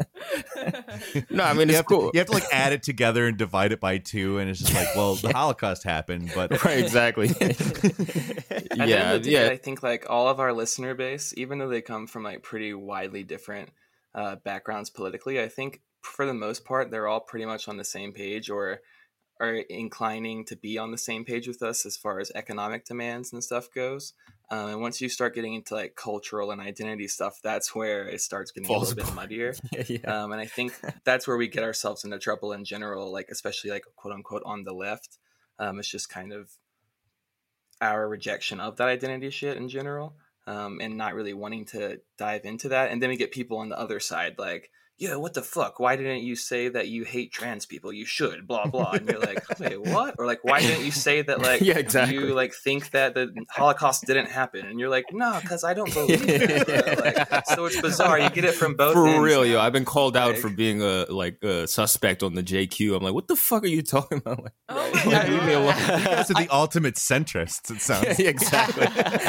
No, I mean You it's have, cool. to, you have to like add it together and divide it by two, and it's just like, well, the Holocaust happened, but Right, exactly. At the end yeah, of the day, yeah. I think like all of our listener base, even though they come from like pretty widely different uh, backgrounds politically, I think for the most part they're all pretty much on the same page or are inclining to be on the same page with us as far as economic demands and stuff goes. Um, and once you start getting into like cultural and identity stuff, that's where it starts getting Falls a little bit apart. muddier. yeah, yeah. Um, and I think that's where we get ourselves into trouble in general, like especially like quote unquote on the left. Um, it's just kind of our rejection of that identity shit in general, um, and not really wanting to dive into that. And then we get people on the other side, like, yeah, what the fuck? Why didn't you say that you hate trans people? You should, blah, blah. And you're like, wait, what? Or like, why didn't you say that, like, Yeah, exactly. you like think that the Holocaust didn't happen? And you're like, no, because I don't believe it. Like, so it's bizarre. You get it from both For ends real, now. yo. I've been called out Like- for being a like a suspect on the J Q. I'm like, what the fuck are you talking about? Like, Oh my like, God. leave me alone. You guys are the ultimate centrists, it sounds. Yeah, exactly.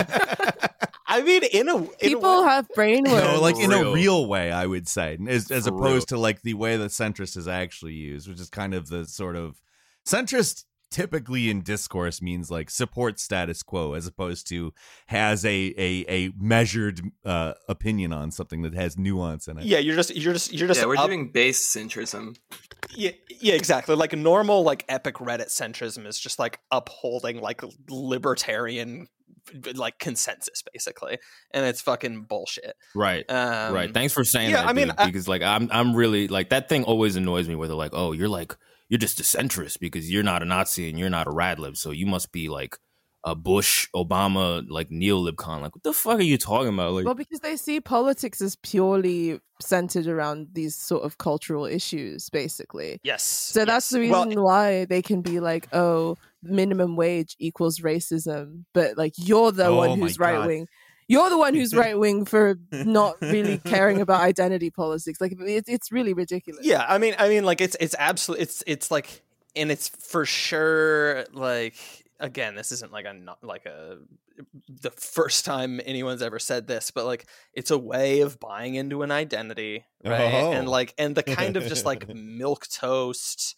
I mean, in a in People a way, have brainworms. No, like in a real. real way, I would say, as, as For opposed to like the way that centrist is actually used, which is kind of the sort of centrist typically in discourse means like support status quo as opposed to has a a, a measured uh, opinion on something that has nuance in it. yeah, you're just you're just you're just Yeah, we're up- doing base centrism. Yeah, yeah, exactly. Like normal, like epic Reddit centrism is just like upholding like libertarian, like consensus, basically, and it's fucking bullshit. Right. Um, Right. Thanks for saying yeah, that. I mean, dude, I- because like I'm I'm really like that thing always annoys me where they're like, oh, you're like you're just a centrist because you're not a Nazi and you're not a radlib, so you must be like a Bush, Obama, like neolibcon. Like, what the fuck are you talking about? Like, Well, because they see politics as purely centered around these sort of cultural issues, basically. Yes. So that's yes. the reason Well, why they can be like, oh, minimum wage equals racism. But like, you're the Oh one my who's God. right wing. You're the one who's right wing for not really caring about identity politics. Like, it's it's really ridiculous. yeah, I mean, I mean, like it's it's absolutely it's it's like, and it's for sure like. Again, this isn't like a not like a the first time anyone's ever said this, but like it's a way of buying into an identity, right? Oh. And like and the kind of just like milk toast,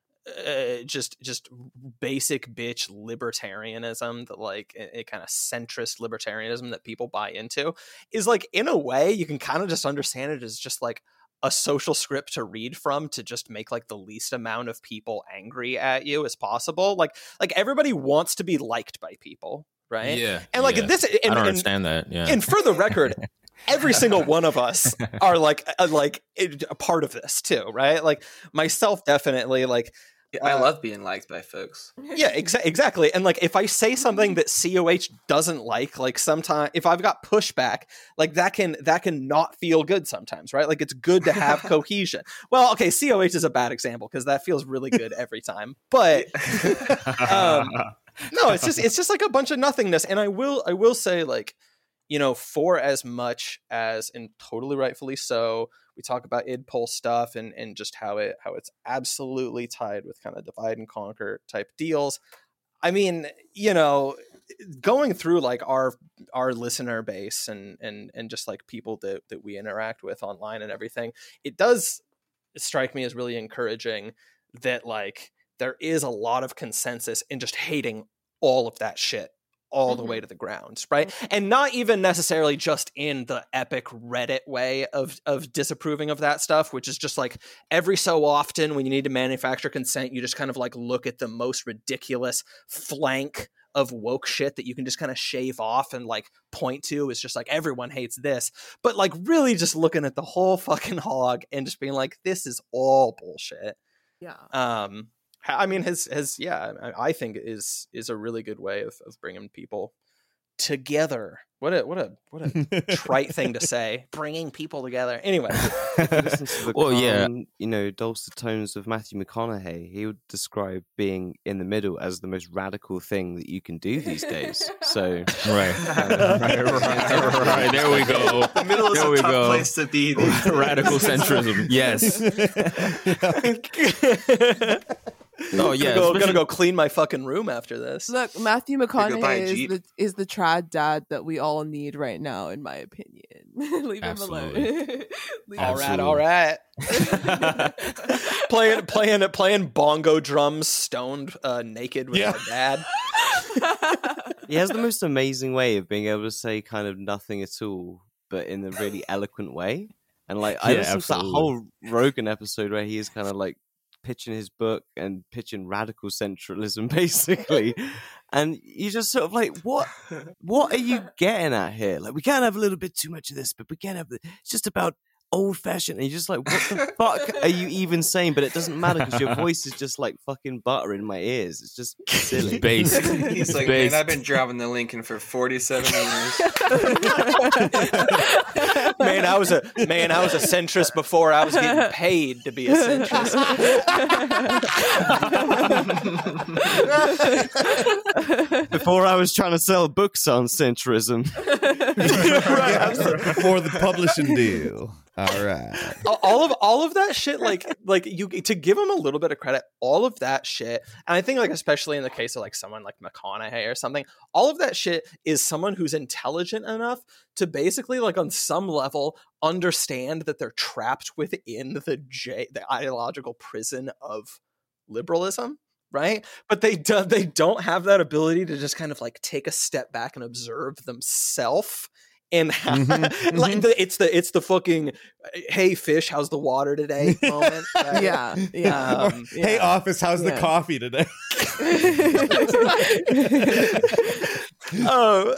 uh, just just basic bitch libertarianism that like a, a kind of centrist libertarianism that people buy into is like in a way you can kind of just understand it as just like a social script to read from to just make like the least amount of people angry at you as possible. Like like everybody wants to be liked by people, right? yeah. And like yeah. this, and, I don't and, understand that. Yeah. and for the record, every single one of us are like uh, like a part of this too, right? Like myself, definitely. Like I Uh, love being liked by folks. yeah, exa- exactly. And like if I say something that C O H doesn't like, like sometimes if I've got pushback, like that can that can not feel good sometimes, right? Like it's good to have cohesion. Well, okay, C O H is a bad example because that feels really good every time. But um, no, it's just it's just like a bunch of nothingness. And I will I will say like, you know, for as much as, and totally rightfully so, we talk about id poll stuff and and just how it how it's absolutely tied with kind of divide and conquer type deals. I mean, you know, going through like our our listener base and and and just like people that that we interact with online and everything, it does strike me as really encouraging that like there is a lot of consensus in just hating all of that shit all the Mhm. way to the ground, right? And not even necessarily just in the epic Reddit way of of disapproving of that stuff, which is just like every so often when you need to manufacture consent, you just kind of like look at the most ridiculous flank of woke shit that you can just kind of shave off and like point to. It's just like everyone hates this, but like really just looking at the whole fucking hog and just being like, this is all bullshit. Yeah. Um, I mean, has has yeah, I I think is is a really good way of, of bringing people together. What a what a what a trite thing to say. Bringing people together. Anyway, If you listen to the Well, yeah. calm, you know, dulcet tones of Matthew McConaughey, he would describe being in the middle as the most radical thing that you can do these days. So, right. right. Right. Right. There we go. The middle is There a we tough go. place to be. these days. Radical centrism. Yes. Oh yeah. gonna, go, especially- gonna go clean my fucking room after this. Look, Matthew go buy McConaughey a is Jeep. the is the trad dad that we all need right now, in my opinion. Leave Absolutely. him alone. Leave All him right, Absolutely. all right. playing playing playing bongo drums, stoned, uh, naked with Yeah. my dad. he has the most amazing way of being able to say kind of nothing at all, but in a really eloquent way. And like, I Yeah, listened to that absolutely. whole Rogan episode where he is kind of like pitching his book and pitching radical centralism, basically. And you just sort of like, what, what are you getting at here? Like, we can't have a little bit too much of this, but we can't have. The, it's just about old fashioned. And you're just like, what the fuck are you even saying? But it doesn't matter because your voice is just like fucking butter in my ears. It's just silly. Based. He's like, Based. man, I've been driving the Lincoln for forty-seven years. Man, I was a man. I was a centrist before I was getting paid to be a centrist. Before I was trying to sell books on centrism. Before the publishing deal. All right. all of all of that shit, like like you to give him a little bit of credit, all of that shit, and I think like especially in the case of like someone like McConaughey or something, all of that shit is someone who's intelligent enough to basically like on some level understand that they're trapped within the j the ideological prison of liberalism. Right, but they do, they don't have that ability to just kind of like take a step back and observe themselves. And mm-hmm, like mm-hmm. The, it's the it's the fucking hey fish, how's the water today moment. Right? Yeah, yeah. Um, yeah. Hey office, how's yeah. the coffee today? oh,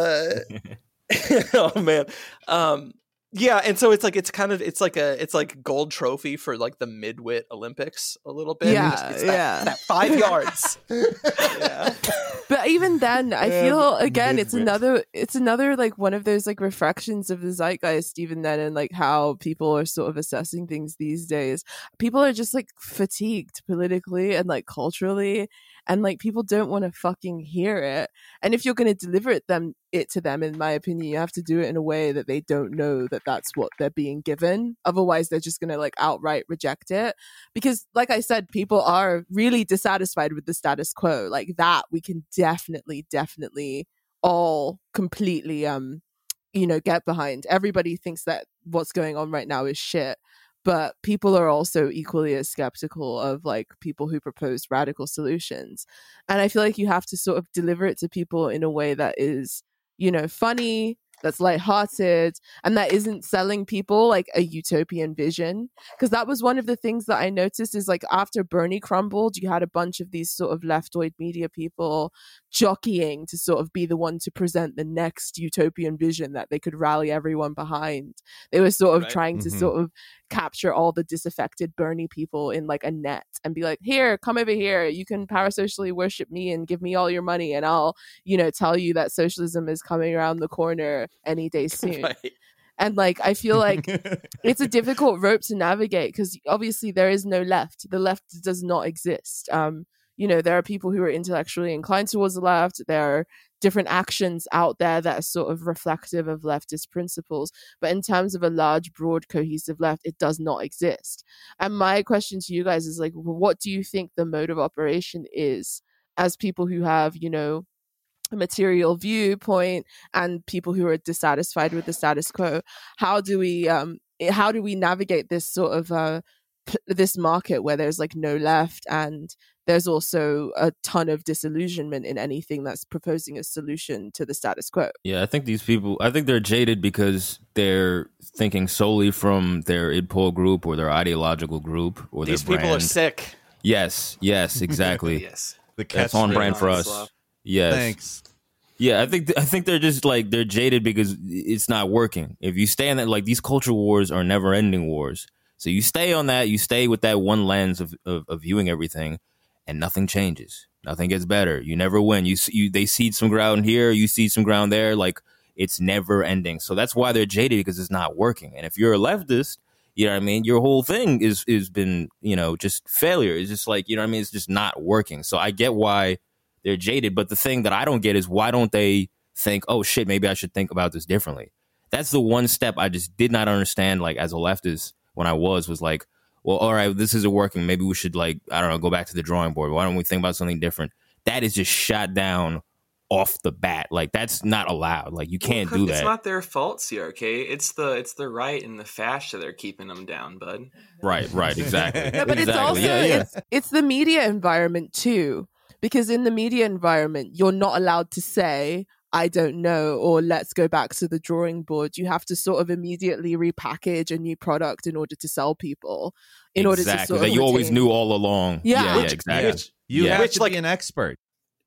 uh, oh man. Um, yeah, and so it's like it's kind of it's like a it's like gold trophy for like the midwit Olympics a little bit. Yeah, it's, it's that, yeah. That five yards. Yeah. But even then, I feel again, it's another, it's another like one of those like reflections of the zeitgeist. Even then, and like how people are sort of assessing things these days. People are just like fatigued politically and like culturally, and like people don't want to fucking hear it. And if you're going to deliver it them it to them, in my opinion, you have to do it in a way that they don't know that that's what they're being given. Otherwise, they're just going to like outright reject it. Because, like I said, people are really dissatisfied with the status quo. Like that, we can definitely, definitely all completely, um, you know, get behind. Everybody thinks that what's going on right now is shit. But people are also equally as skeptical of like people who propose radical solutions. And I feel like you have to sort of deliver it to people in a way that is, you know, funny, that's lighthearted, and that isn't selling people like a utopian vision. Because that was one of the things that I noticed is like after Bernie crumbled, you had a bunch of these sort of leftoid media people jockeying to sort of be the one to present the next utopian vision that they could rally everyone behind. They were sort of right. trying to mm-hmm. sort of capture all the disaffected Bernie people in like a net and be like, here, come over here. You can parasocially worship me and give me all your money, and I'll, you know, tell you that socialism is coming around the corner any day soon. Right. And like, I feel like it's a difficult rope to navigate because obviously there is no left. The left does not exist. Um, you know, there are people who are intellectually inclined towards the left. There are different actions out there that are sort of reflective of leftist principles. But in terms of a large, broad, cohesive left, it does not exist. And my question to you guys is like, what do you think the mode of operation is as people who have, you know, a material viewpoint and people who are dissatisfied with the status quo? How do we, um, how do we navigate this sort of, uh, p- this market where there's like no left and there's also a ton of disillusionment in anything that's proposing a solution to the status quo? Yeah, I think these people, I think they're jaded because they're thinking solely from their I D P O group or their ideological group or these their people brand. are sick. Yes, yes, exactly. Yes. The That's on brand for us. Love. Yes. Thanks. Yeah, I think I think they're just like they're jaded because it's not working. If you stay on that, like these culture wars are never ending wars. So you stay on that, you stay with that one lens of, of, of viewing everything, and nothing changes. Nothing gets better. You never win. You you they cede some ground here, you cede some ground there. Like it's never ending. So that's why they're jaded, because it's not working. And if you're a leftist, you know what I mean, your whole thing is is been, you know, just failure. It's just like, you know what I mean, it's just not working. So I get why they're jaded, but the thing that I don't get is why don't they think, oh shit, maybe I should think about this differently. That's the one step I just did not understand, like as a leftist when I was, was like, well, all right, this isn't working. Maybe we should, like, I don't know, go back to the drawing board. Why don't we think about something different? That is just shot down off the bat. Like that's not allowed. Like you can't well, do that. It's not their fault, C R K. It's the it's the right and the fascia that are keeping them down, bud. Right, right, exactly. Yeah, but exactly. it's also yeah, yeah. It's, it's the media environment too. Because in the media environment, you're not allowed to say, I don't know, or let's go back to the drawing board. You have to sort of immediately repackage a new product in order to sell people. In exactly. order to sort that of you always retain... knew all along. Yeah, yeah, which, yeah exactly. Which, you yeah. have Which, to like, be an expert.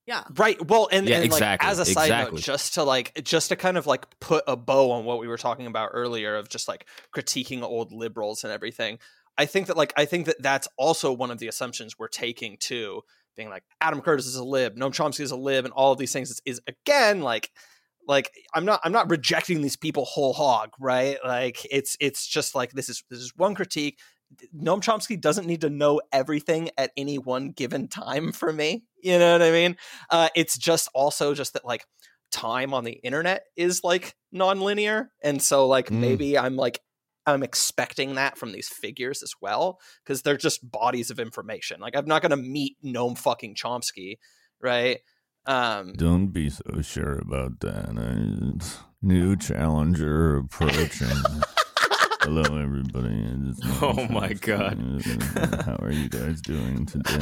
Yeah. Right. Well, and, Yeah, and like exactly, as a side exactly. note, just to like just to kind of like put a bow on what we were talking about earlier of just like critiquing old liberals and everything. I think that like I think that that's also one of the assumptions we're taking too, being like Adam Curtis is a lib, Noam Chomsky is a lib, and all of these things is, is again like like I'm not I'm not rejecting these people whole hog, right? Like it's it's just like this is this is one critique. Noam Chomsky doesn't need to know everything at any one given time for me. You know what I mean? Uh, it's just also just that like time on the internet is like nonlinear. And so like Mm. maybe I'm like, I'm expecting that from these figures as well, because they're just bodies of information. Like I'm not going to meet Noam fucking Chomsky, right? Um, Don't be so sure about that. It's new challenger approaching. Hello, everybody. It's Oh Noam my Chomsky. God. How are you guys doing today?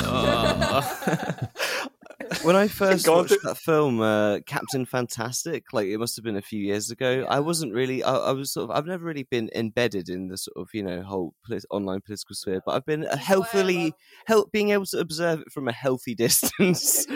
Uh, When I first Go on watched through- that film, uh, Captain Fantastic, like it must have been a few years ago, I wasn't really, I, I was sort of, I've never really been embedded in the sort of, you know, whole polit- online political sphere, but I've been healthily, help being able to observe it from a healthy distance.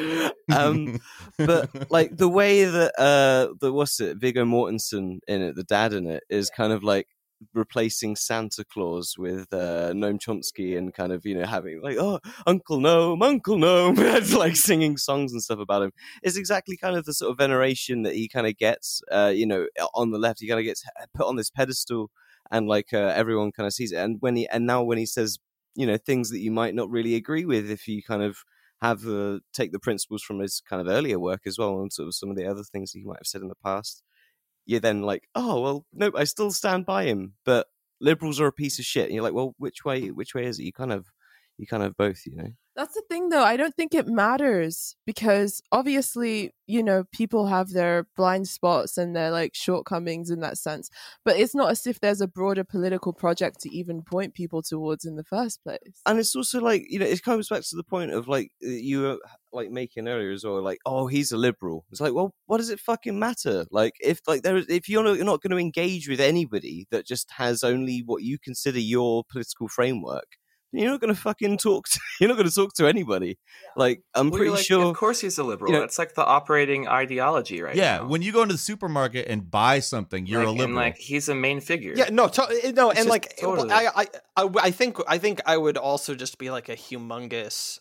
um, but like the way that, uh, the, what's it, Viggo Mortensen in it, the dad in it, is kind of like replacing Santa Claus with uh, Noam Chomsky and kind of, you know, having like, oh, Uncle Noam, Uncle Noam, and like singing songs and stuff about him is exactly kind of the sort of veneration that he kind of gets, uh, you know, on the left. He kind of gets put on this pedestal and like uh, everyone kind of sees it. And when he, and now when he says, you know, things that you might not really agree with, if you kind of have uh, take the principles from his kind of earlier work as well, and sort of some of the other things he might have said in the past, you're then like, oh, well, nope, I still stand by him, but liberals are a piece of shit. And you're like, well, which way, which way is it? You kind of, you kind of both, you know? That's the thing, though. I don't think it matters because obviously, you know, people have their blind spots and their like shortcomings in that sense. But it's not as if there's a broader political project to even point people towards in the first place. And it's also like, you know, it comes back to the point of like you were like making earlier as well, like, oh, he's a liberal. It's like, well, what does it fucking matter? Like, if like there, if you're not, you're not going to engage with anybody that just has only what you consider your political framework, you're not going to fucking talk to, you're not going to talk to anybody. Like, I'm Well, pretty you're like, sure. Of course, he's a liberal. you know- That's like the operating ideology, right? yeah, now. when you go into the supermarket and buy something, you're like, a liberal. And like he's a main figure. Yeah, no, to- no, and just like totally- I, I, I, I think, I think I would also just be like a humongous.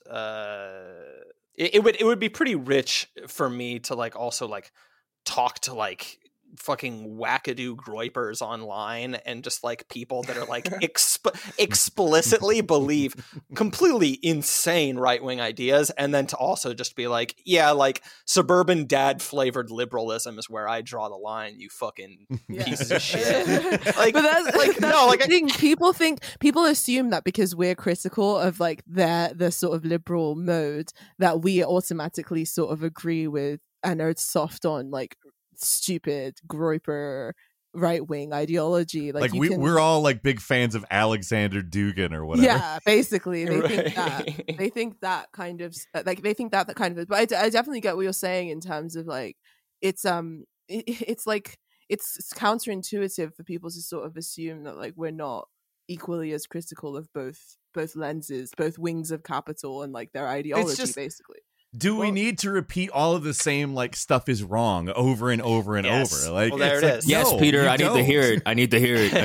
Uh, it, it would, it would be pretty rich for me to like also like talk to like fucking wackadoo groypers online and just like people that are like exp- explicitly believe completely insane right-wing ideas, and then to also just be like, yeah, like suburban dad flavored liberalism is where I draw the line, you fucking Yeah. pieces of shit. Like, but that's like that's no, the like I- thing. People think people assume that because we're critical of like their the sort of liberal mode that we automatically sort of agree with and are soft on like stupid groyper right wing ideology. Like, like you we, can, we're all like big fans of Alexander Dugin or whatever. yeah, basically they think that Right. they think that kind of like they think that that kind of. But I, d- I definitely get what you're saying in terms of like it's um it, it's like. It's, it's counterintuitive for people to sort of assume that like we're not equally as critical of both both lenses, both wings of capital and like their ideology, just- basically. Do we Well- need to repeat all of the same like stuff is wrong over and over and Yes. over? Like, Well, there it's it like, is. yes, no, Peter, you I need to don't. hear it. I need to hear it.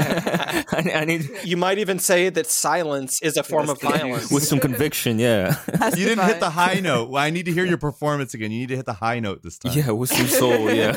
I need, I need You might even say that silence is a form of violence. with some conviction. Yeah, You didn't hit the Testify. high note. Well, I need to hear your performance again. You need to hit the high note this time. yeah, with some soul. Yeah,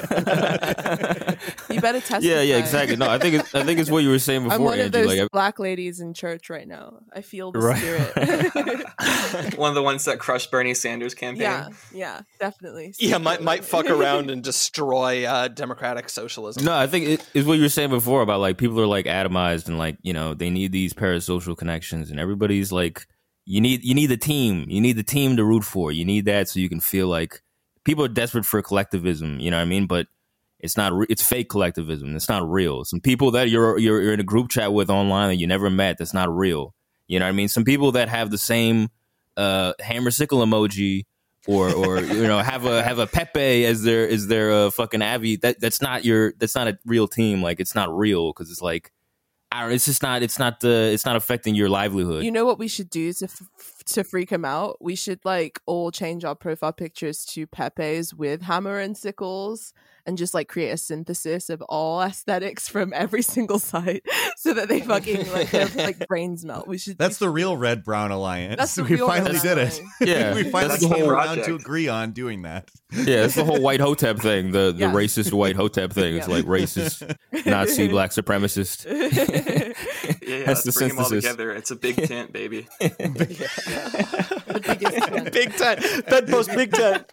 You better testify. yeah, yeah, exactly. No, I think it's, I think it's what you were saying before, I'm one of Angie. those Like, I- black ladies in church right now. I feel the Right. spirit. One of the ones that crushed Bernie Sanders' campaign. yeah, yeah, definitely. Yeah, might might fuck around and destroy uh, democratic socialism. No, I think it is what you were saying before about like people are like atomized and like, you know, they need these parasocial connections and everybody's like, you need you need the team. You need the team to root for. You need that so you can feel like people are desperate for collectivism, you know what I mean? But it's not re- it's fake collectivism. It's not real. Some people that you're, you're you're in a group chat with online that you never met, that's not real. You know what I mean? Some people that have the same uh, hammer sickle emoji or or you know have a have a Pepe as their as their uh, fucking Avi. That that's not your that's not a real team. Like it's not real because it's like I don't, it's just not it's not the it's not affecting your livelihood. You know what we should do to f- f- to freak him out, we should like all change our profile pictures to Pepe's with hammer and sickles and just like create a synthesis of all aesthetics from every single site so that they fucking like their like brains melt. We should That's we the real Red Brown alliance. That's the we real finally Red did Brown it. Yeah, we finally that's the came whole around project. to agree on doing that. Yeah, it's the whole white hotep thing, the the Yeah. racist white hotep thing. It's Yeah. like racist, Nazi, black supremacist. Yeah, yeah, That's let's the bring them all synthesis. together. It's a big tent, baby. The biggest one. Big tent, bedpost, big tent.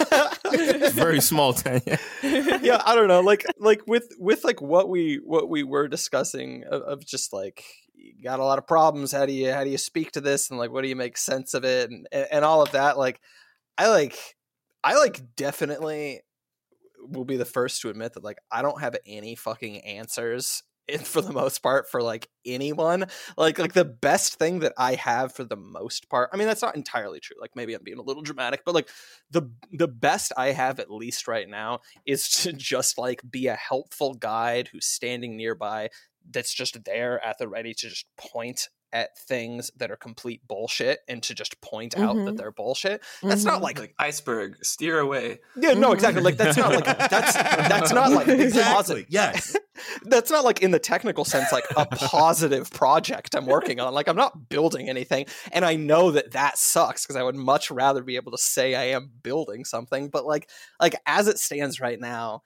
Very small tent. Yeah, I don't know, like like with with like what we what we were discussing of, of just like you got a lot of problems. How do you how do you speak to this and like what do you make sense of it and and all of that? Like, I like I like definitely will be the first to admit that like I don't have any fucking answers in, for the most part for like anyone. Like like the best thing that I have for the most part, I mean that's not entirely true, like maybe I'm being a little dramatic, but like the the best I have at least right now is to just like be a helpful guide who's standing nearby, that's just there at the ready to just point at things that are complete bullshit and to just point out that Mhm. they're bullshit. That's not Mhm. like Like iceberg, steer away. yeah, no, exactly. Like that's not like that's that's not like Exactly. positive. Yes. That's not like in the technical sense like a positive project I'm working on. Like I'm not building anything, and I know that that sucks because I would much rather be able to say I am building something. But like like as it stands right now,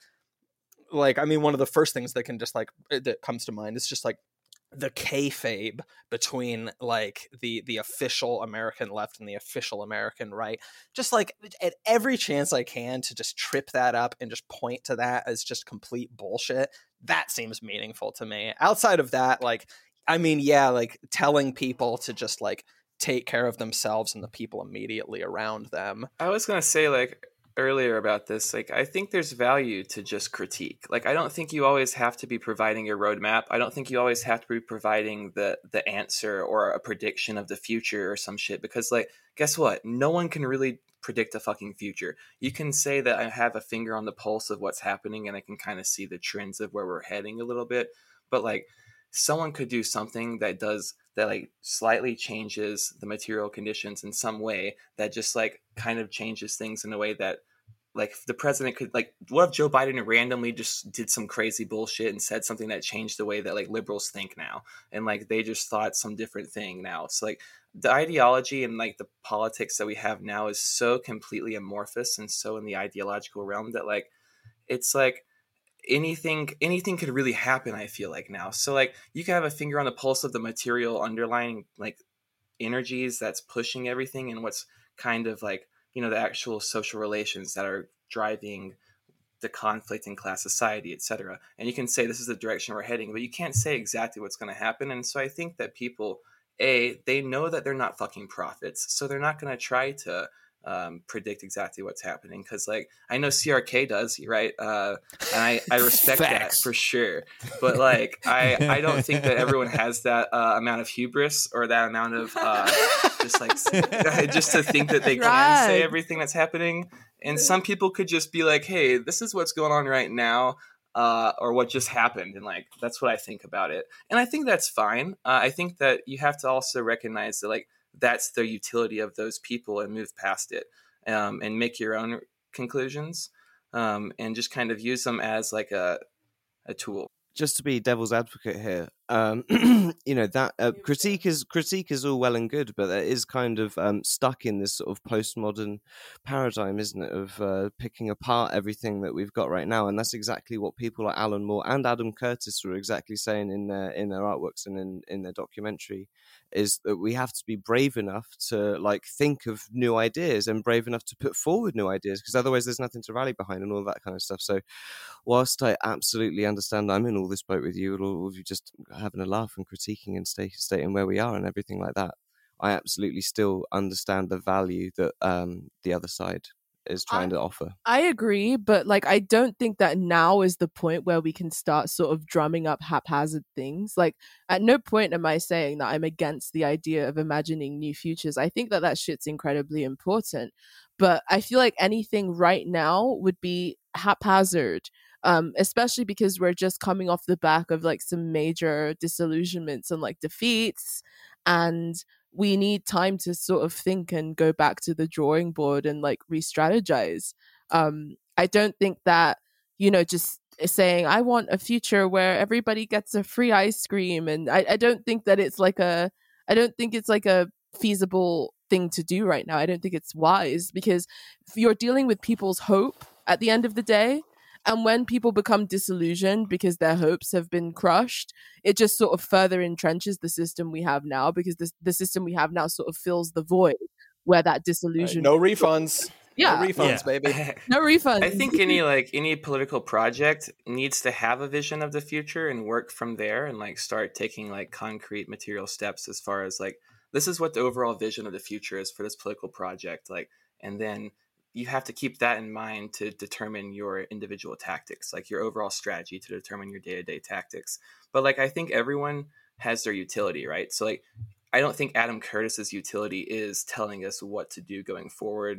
like I mean, one of the first things that can just like that comes to mind is just like the kayfabe between like the the official American left and the official American right. Just like at every chance I can to just trip that up and just point to that as just complete bullshit. That seems meaningful to me. Outside of that, like I mean, yeah, like telling people to just like take care of themselves and the people immediately around them. I was gonna say like earlier about this, like I think there's value to just critique. Like I don't think you always have to be providing a roadmap. I don't think you always have to be providing the the answer or a prediction of the future or some shit, because like guess what? No one can really predict a fucking future. You can say that I have a finger on the pulse of what's happening and I can kind of see the trends of where we're heading a little bit, but like someone could do something that does that like slightly changes the material conditions in some way that just like kind of changes things in a way that like the president could like, what if Joe Biden randomly just did some crazy bullshit and said something that changed the way that like liberals think now, and like they just thought some different thing now. So like the ideology and like the politics that we have now is so completely amorphous and so in the ideological realm that like it's like anything anything could really happen, I feel like now. So like you can have a finger on the pulse of the material underlying like energies that's pushing everything and what's kind of like, you know, the actual social relations that are driving the conflict in class society, et cetera. And you can say this is the direction we're heading, but you can't say exactly what's going to happen. And so I think that people, A, they know that they're not fucking prophets, so they're not going to try to um, predict exactly what's happening. Because, like, I know C R K does, right? Uh, and I, I respect that for sure. But, like, I, I don't think that everyone has that uh, amount of hubris or that amount of uh, just, like, just to think that they can Right. say everything that's happening. And some people could just be like, hey, this is what's going on right now. Uh, or what just happened, and like that's what I think about it, and I think that's fine. Uh, I think that you have to also recognize that like that's the utility of those people and move past it, um, and make your own conclusions, um, and just kind of use them as like a a tool. Just to be devil's advocate here, um, you know that uh, critique is critique is all well and good, but it is kind of um, stuck in this sort of postmodern paradigm, isn't it, of uh, picking apart everything that we've got right now, and that's exactly what people like Alan Moore and Adam Curtis were exactly saying in their in their artworks and in, in their documentary, is that we have to be brave enough to like think of new ideas and brave enough to put forward new ideas, because otherwise there's nothing to rally behind and all that kind of stuff. So whilst I absolutely understand I'm in all this boat with you, all of you just having a laugh and critiquing and stay, stating where we are and everything like that, I absolutely still understand the value that um, the other side is trying I, to offer. I agree, but like I don't think that now is the point where we can start sort of drumming up haphazard things. Like at no point am I saying that I'm against the idea of imagining new futures. I think that that shit's incredibly important, but I feel like anything right now would be haphazard. Um, especially because we're just coming off the back of like some major disillusionments and like defeats, and we need time to sort of think and go back to the drawing board and like re-strategize. Um, I don't think that, you know, just saying I want a future where everybody gets a free ice cream, and I, I don't think that it's like a, I don't think it's like a feasible thing to do right now. I don't think it's wise, because you're dealing with people's hope at the end of the day. And when people become disillusioned because their hopes have been crushed, it just sort of further entrenches the system we have now, because this, the system we have now sort of fills the void where that disillusion. Right, no refunds. Yeah. No refunds, Yeah. baby. No refunds. I think any like any political project needs to have a vision of the future and work from there, and like start taking like concrete material steps as far as like, this is what the overall vision of the future is for this political project. Like, and then you have to keep that in mind to determine your individual tactics, like your overall strategy to determine your day-to-day tactics. But like, I think everyone has their utility, right? So like, I don't think Adam Curtis's utility is telling us what to do going forward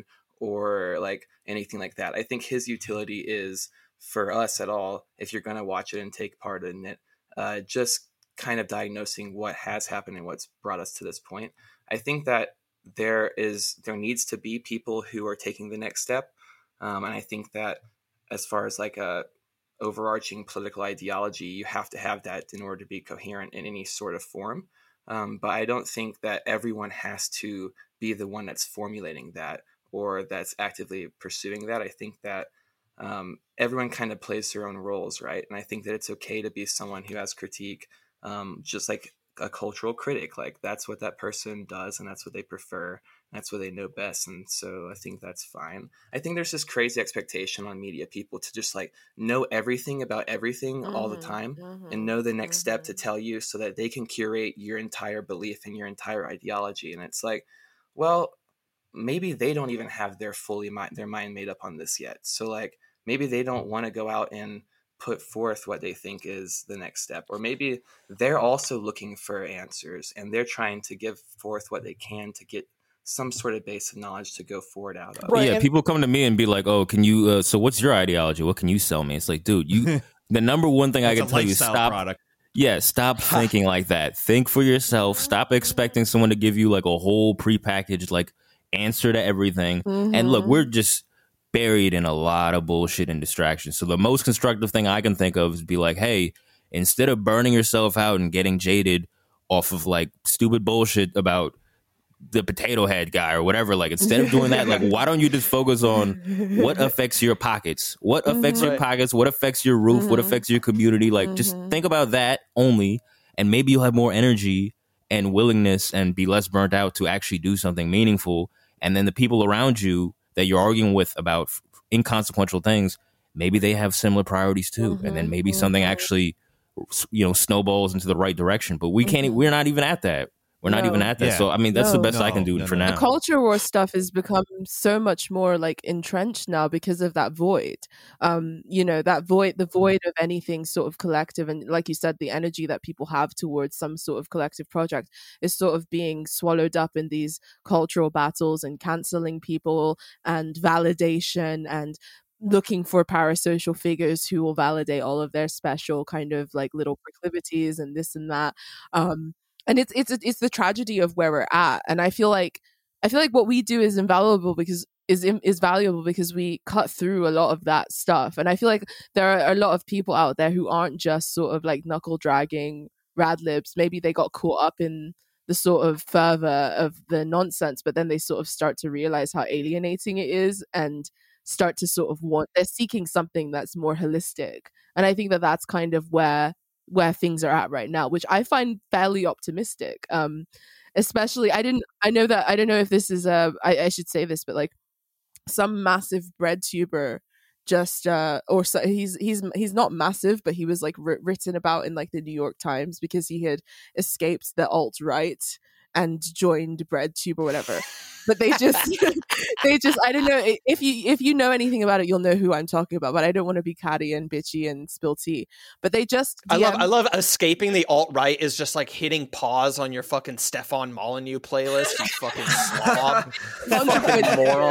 or like anything like that. I think his utility is for us at all, if you're going to watch it and take part in it, uh, just kind of diagnosing what has happened and what's brought us to this point. I think that there is there needs to be people who are taking the next step, um, and I think that as far as like a overarching political ideology, you have to have that in order to be coherent in any sort of form. Um, but I don't think that everyone has to be the one that's formulating that or that's actively pursuing that. I think that um, everyone kind of plays their own roles, right? And I think that it's okay to be someone who has critique, um, just like a cultural critic. Like that's what that person does, and that's what they prefer. That's what they know best. And so I think that's fine. I think there's this crazy expectation on media people to just like know everything about everything mm-hmm, all the time mm-hmm, and know the next mm-hmm. step to tell you so that they can curate your entire belief and your entire ideology. And it's like, well, maybe they don't even have their fully mind, their mind made up on this yet. So like maybe they don't want to go out and put forth what they think is the next step, or maybe they're also looking for answers and they're trying to give forth what they can to get some sort of base of knowledge to go forward out of. Right, yeah, and- people come to me and be like, "Oh, can you? Uh, so, what's your ideology? What can you sell me?" It's like, dude, you. The number one thing I can tell you is stop. Product. Yeah, stop thinking like that. Think for yourself. Stop expecting someone to give you like a whole prepackaged like answer to everything. Mm-hmm. And look, we're just buried in a lot of bullshit and distractions. So the most constructive thing I can think of is be like, hey, instead of burning yourself out and getting jaded off of like stupid bullshit about the potato head guy or whatever, like instead of doing that, like why don't you just focus on what affects your pockets, what affects mm-hmm. your pockets, what affects your roof, mm-hmm. what affects your community, like mm-hmm. just think about that only, and maybe you'll have more energy and willingness and be less burnt out to actually do something meaningful. And then the people around you that you're arguing with about inconsequential things, maybe they have similar priorities too, mm-hmm. and then maybe mm-hmm. something actually, you know, snowballs into the right direction. But we mm-hmm. can't, we're not even at that. We're no. not even at that. Yeah. So, I mean, that's no, the best no, I can do no, for no. now. The culture war stuff has become so much more like entrenched now because of that void. Um, you know, that void, the void of anything sort of collective. And like you said, the energy that people have towards some sort of collective project is sort of being swallowed up in these cultural battles and canceling people and validation and looking for parasocial figures who will validate all of their special kind of like little proclivities and this and that. Um, And it's it's it's the tragedy of where we're at, and I feel like I feel like what we do is invaluable because is is valuable because we cut through a lot of that stuff, and I feel like there are a lot of people out there who aren't just sort of like knuckle dragging rad libs. Maybe they got caught up in the sort of fervor of the nonsense, but then they sort of start to realize how alienating it is, and start to sort of want they're seeking something that's more holistic, and I think that that's kind of where. where things are at right now, which I find fairly optimistic. Um, especially, I didn't, I know that, I don't know if this is a, I, I should say this, but like some massive bread tuber just, uh, or so, he's, he's, he's not massive, but he was like ri- written about in like the New York Times because he had escaped the alt-right and joined BreadTube or whatever. But they just, they just, I don't know if you if you know anything about it, you'll know who I'm talking about. But I don't want to be catty and bitchy and spill tea. But they just, D M- I love, I love escaping the alt right is just like hitting pause on your fucking Stefan Molyneux playlist. You fucking slob, fucking moron.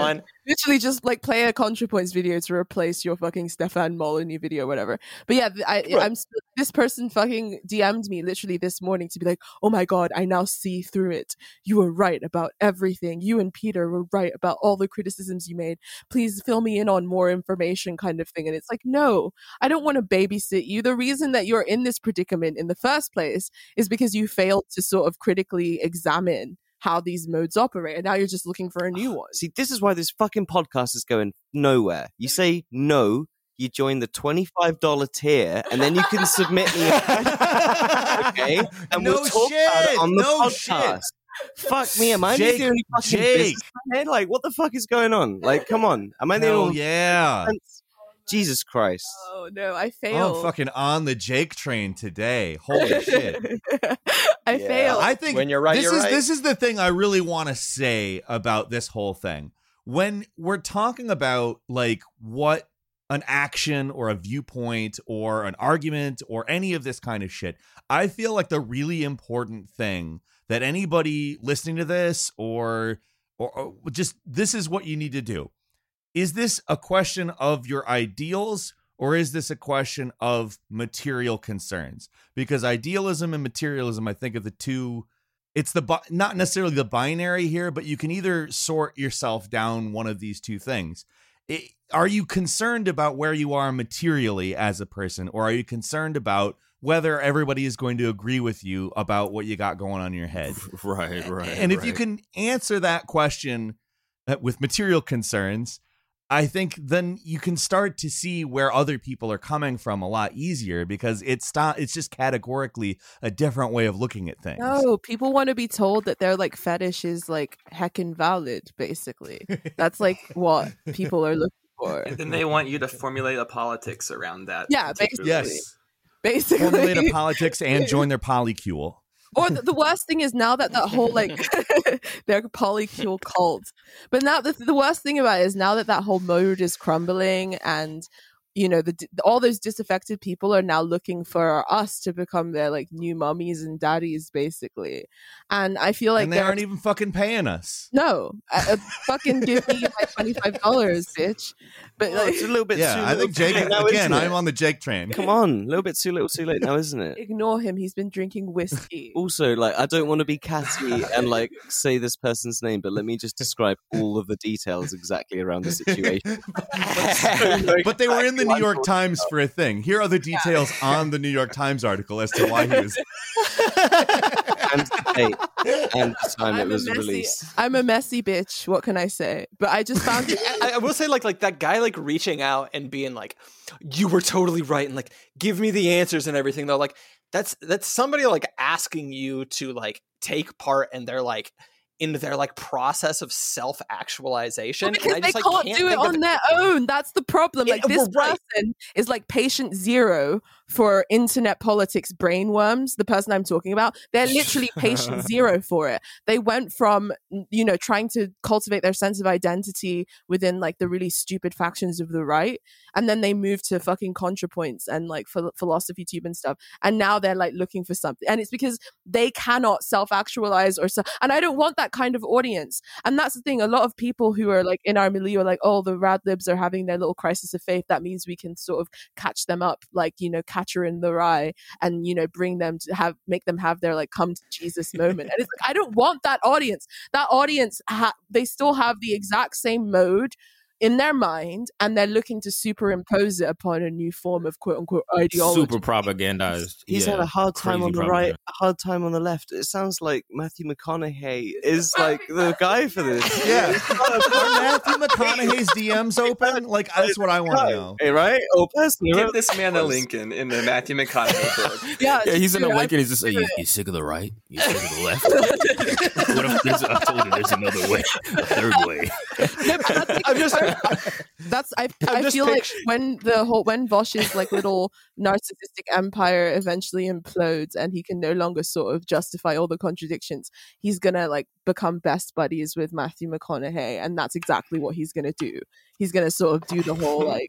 Literally just like play a ContraPoints video to replace your fucking Stefan Molyneux video, whatever. But yeah, I, Right. I'm still, this person fucking D M'd me literally this morning to be like, oh my God, I now see through it. You were right about everything. You and Peter were right about all the criticisms you made. Please fill me in on more information, kind of thing. And it's like, no, I don't want to babysit you. The reason that you're in this predicament in the first place is because you failed to sort of critically examine how these modes operate, and now you're just looking for a new one. See, this is why this fucking podcast is going nowhere. You say no, you join the twenty-five dollars tier, and then you can submit me a question, okay? And No we'll talk shit, about it on the no podcast. Fuck me, am I Jake, the only fucking Jake. businessman? Like, what the fuck is going on? Like, come on. Am I the Hell only yeah. Jesus Christ. Oh no, I Oh, failed. I'm fucking on the Jake train today. Holy shit. I Yeah. failed. I think When you're right, this you're is right. this is the thing I really want to say about this whole thing. When we're talking about like what an action or a viewpoint or an argument or any of this kind of shit, I feel like the really important thing that anybody listening to this or or, or just this is what you need to do. Is this a question of your ideals or is this a question of material concerns? Because idealism and materialism, I think, are the two. It's the bi- not necessarily the binary here, but you can either sort yourself down one of these two things. It, are you concerned about where you are materially as a person, or are you concerned about whether everybody is going to agree with you about what you got going on in your head? Right, right. And if you right. can answer that question uh, with material concerns, I think then you can start to see where other people are coming from a lot easier, because it's not, it's just categorically a different way of looking at things. No, people want to be told that their like fetish is like heckin' valid, basically. That's like what people are looking for. And then they want you to formulate a politics around that. Yeah, particularly. Yes. Basically. Formulate a politics and join their polycule. Or the, the worst thing is now that that whole like their polycule cult. But now the, the worst thing about it is now that that whole mode is crumbling, and you know the all those disaffected people are now looking for us to become their like new mummies and daddies, basically. And I feel like and they they're- aren't even fucking paying us. no, uh, uh, fucking give me my twenty-five dollars, bitch. But Well, like, it's a little bit too Yeah, I little think Jake, too late now, again, isn't it? I'm on the Jake train. Come on, a little bit too little too late now, isn't it? ignore him. He's been drinking whiskey. Also, like, I don't want to be catty and like say this person's name, but let me just describe all of the details exactly around the situation. But they were in the New York Times for a thing. Here are the details on the New York Times article as to why he was. and the date and the time it I'm a was messy- released. I'm a messy bitch. What can I say? But I just found it. I, I will say, like, like that guy, like reaching out and being like, "You were totally right," and like, give me the answers and everything. Though, like, that's that's somebody like asking you to like take part in their like in their like process of self actualization. Because they can't, do it on their own. That's the problem. Like Yeah, this well, right. person is like patient zero for internet politics brainworms. The person I'm talking about, they're literally patient zero for it. They went from, you know, trying to cultivate their sense of identity within like the really stupid factions of the right, and then they moved to fucking ContraPoints and like ph- philosophy tube and stuff. And now they're like looking for something, and it's because they cannot self actualize or so. And I don't want that kind of audience. And that's the thing. A lot of people who are like in our milieu are like, oh, the rad libs are having their little crisis of faith. That means we can sort of catch them up, like, you know, catcher in the rye, and, you know, bring them to have, make them have their like come to Jesus moment. And it's like, I don't want that audience. That audience, ha- they still have the exact same mode in their mind, and they're looking to superimpose it upon a new form of quote unquote ideology. Super propagandized. He's yeah, had a hard time crazy on the right, propaganda. a hard time on the left. It sounds like Matthew McConaughey is like the guy for this. Yeah. Are Matthew McConaughey's D Ms open? Like, that's what I want to know. Hey, right? Oh, personally, Give right? this man a Lincoln in the Matthew McConaughey book. Yeah, Yeah, he's in a dude, Lincoln. I- He's just like, you, you sick of the right? You sick of the left? What if there's, I told you there's another way, a third way. No, but that's, like, I'm just- that's I, I'm I just feel like pictu- when the whole when Vosh's like little narcissistic empire eventually implodes and he can no longer sort of justify all the contradictions, he's gonna like become best buddies with Matthew McConaughey, and that's exactly what he's gonna do. He's gonna sort of do the whole like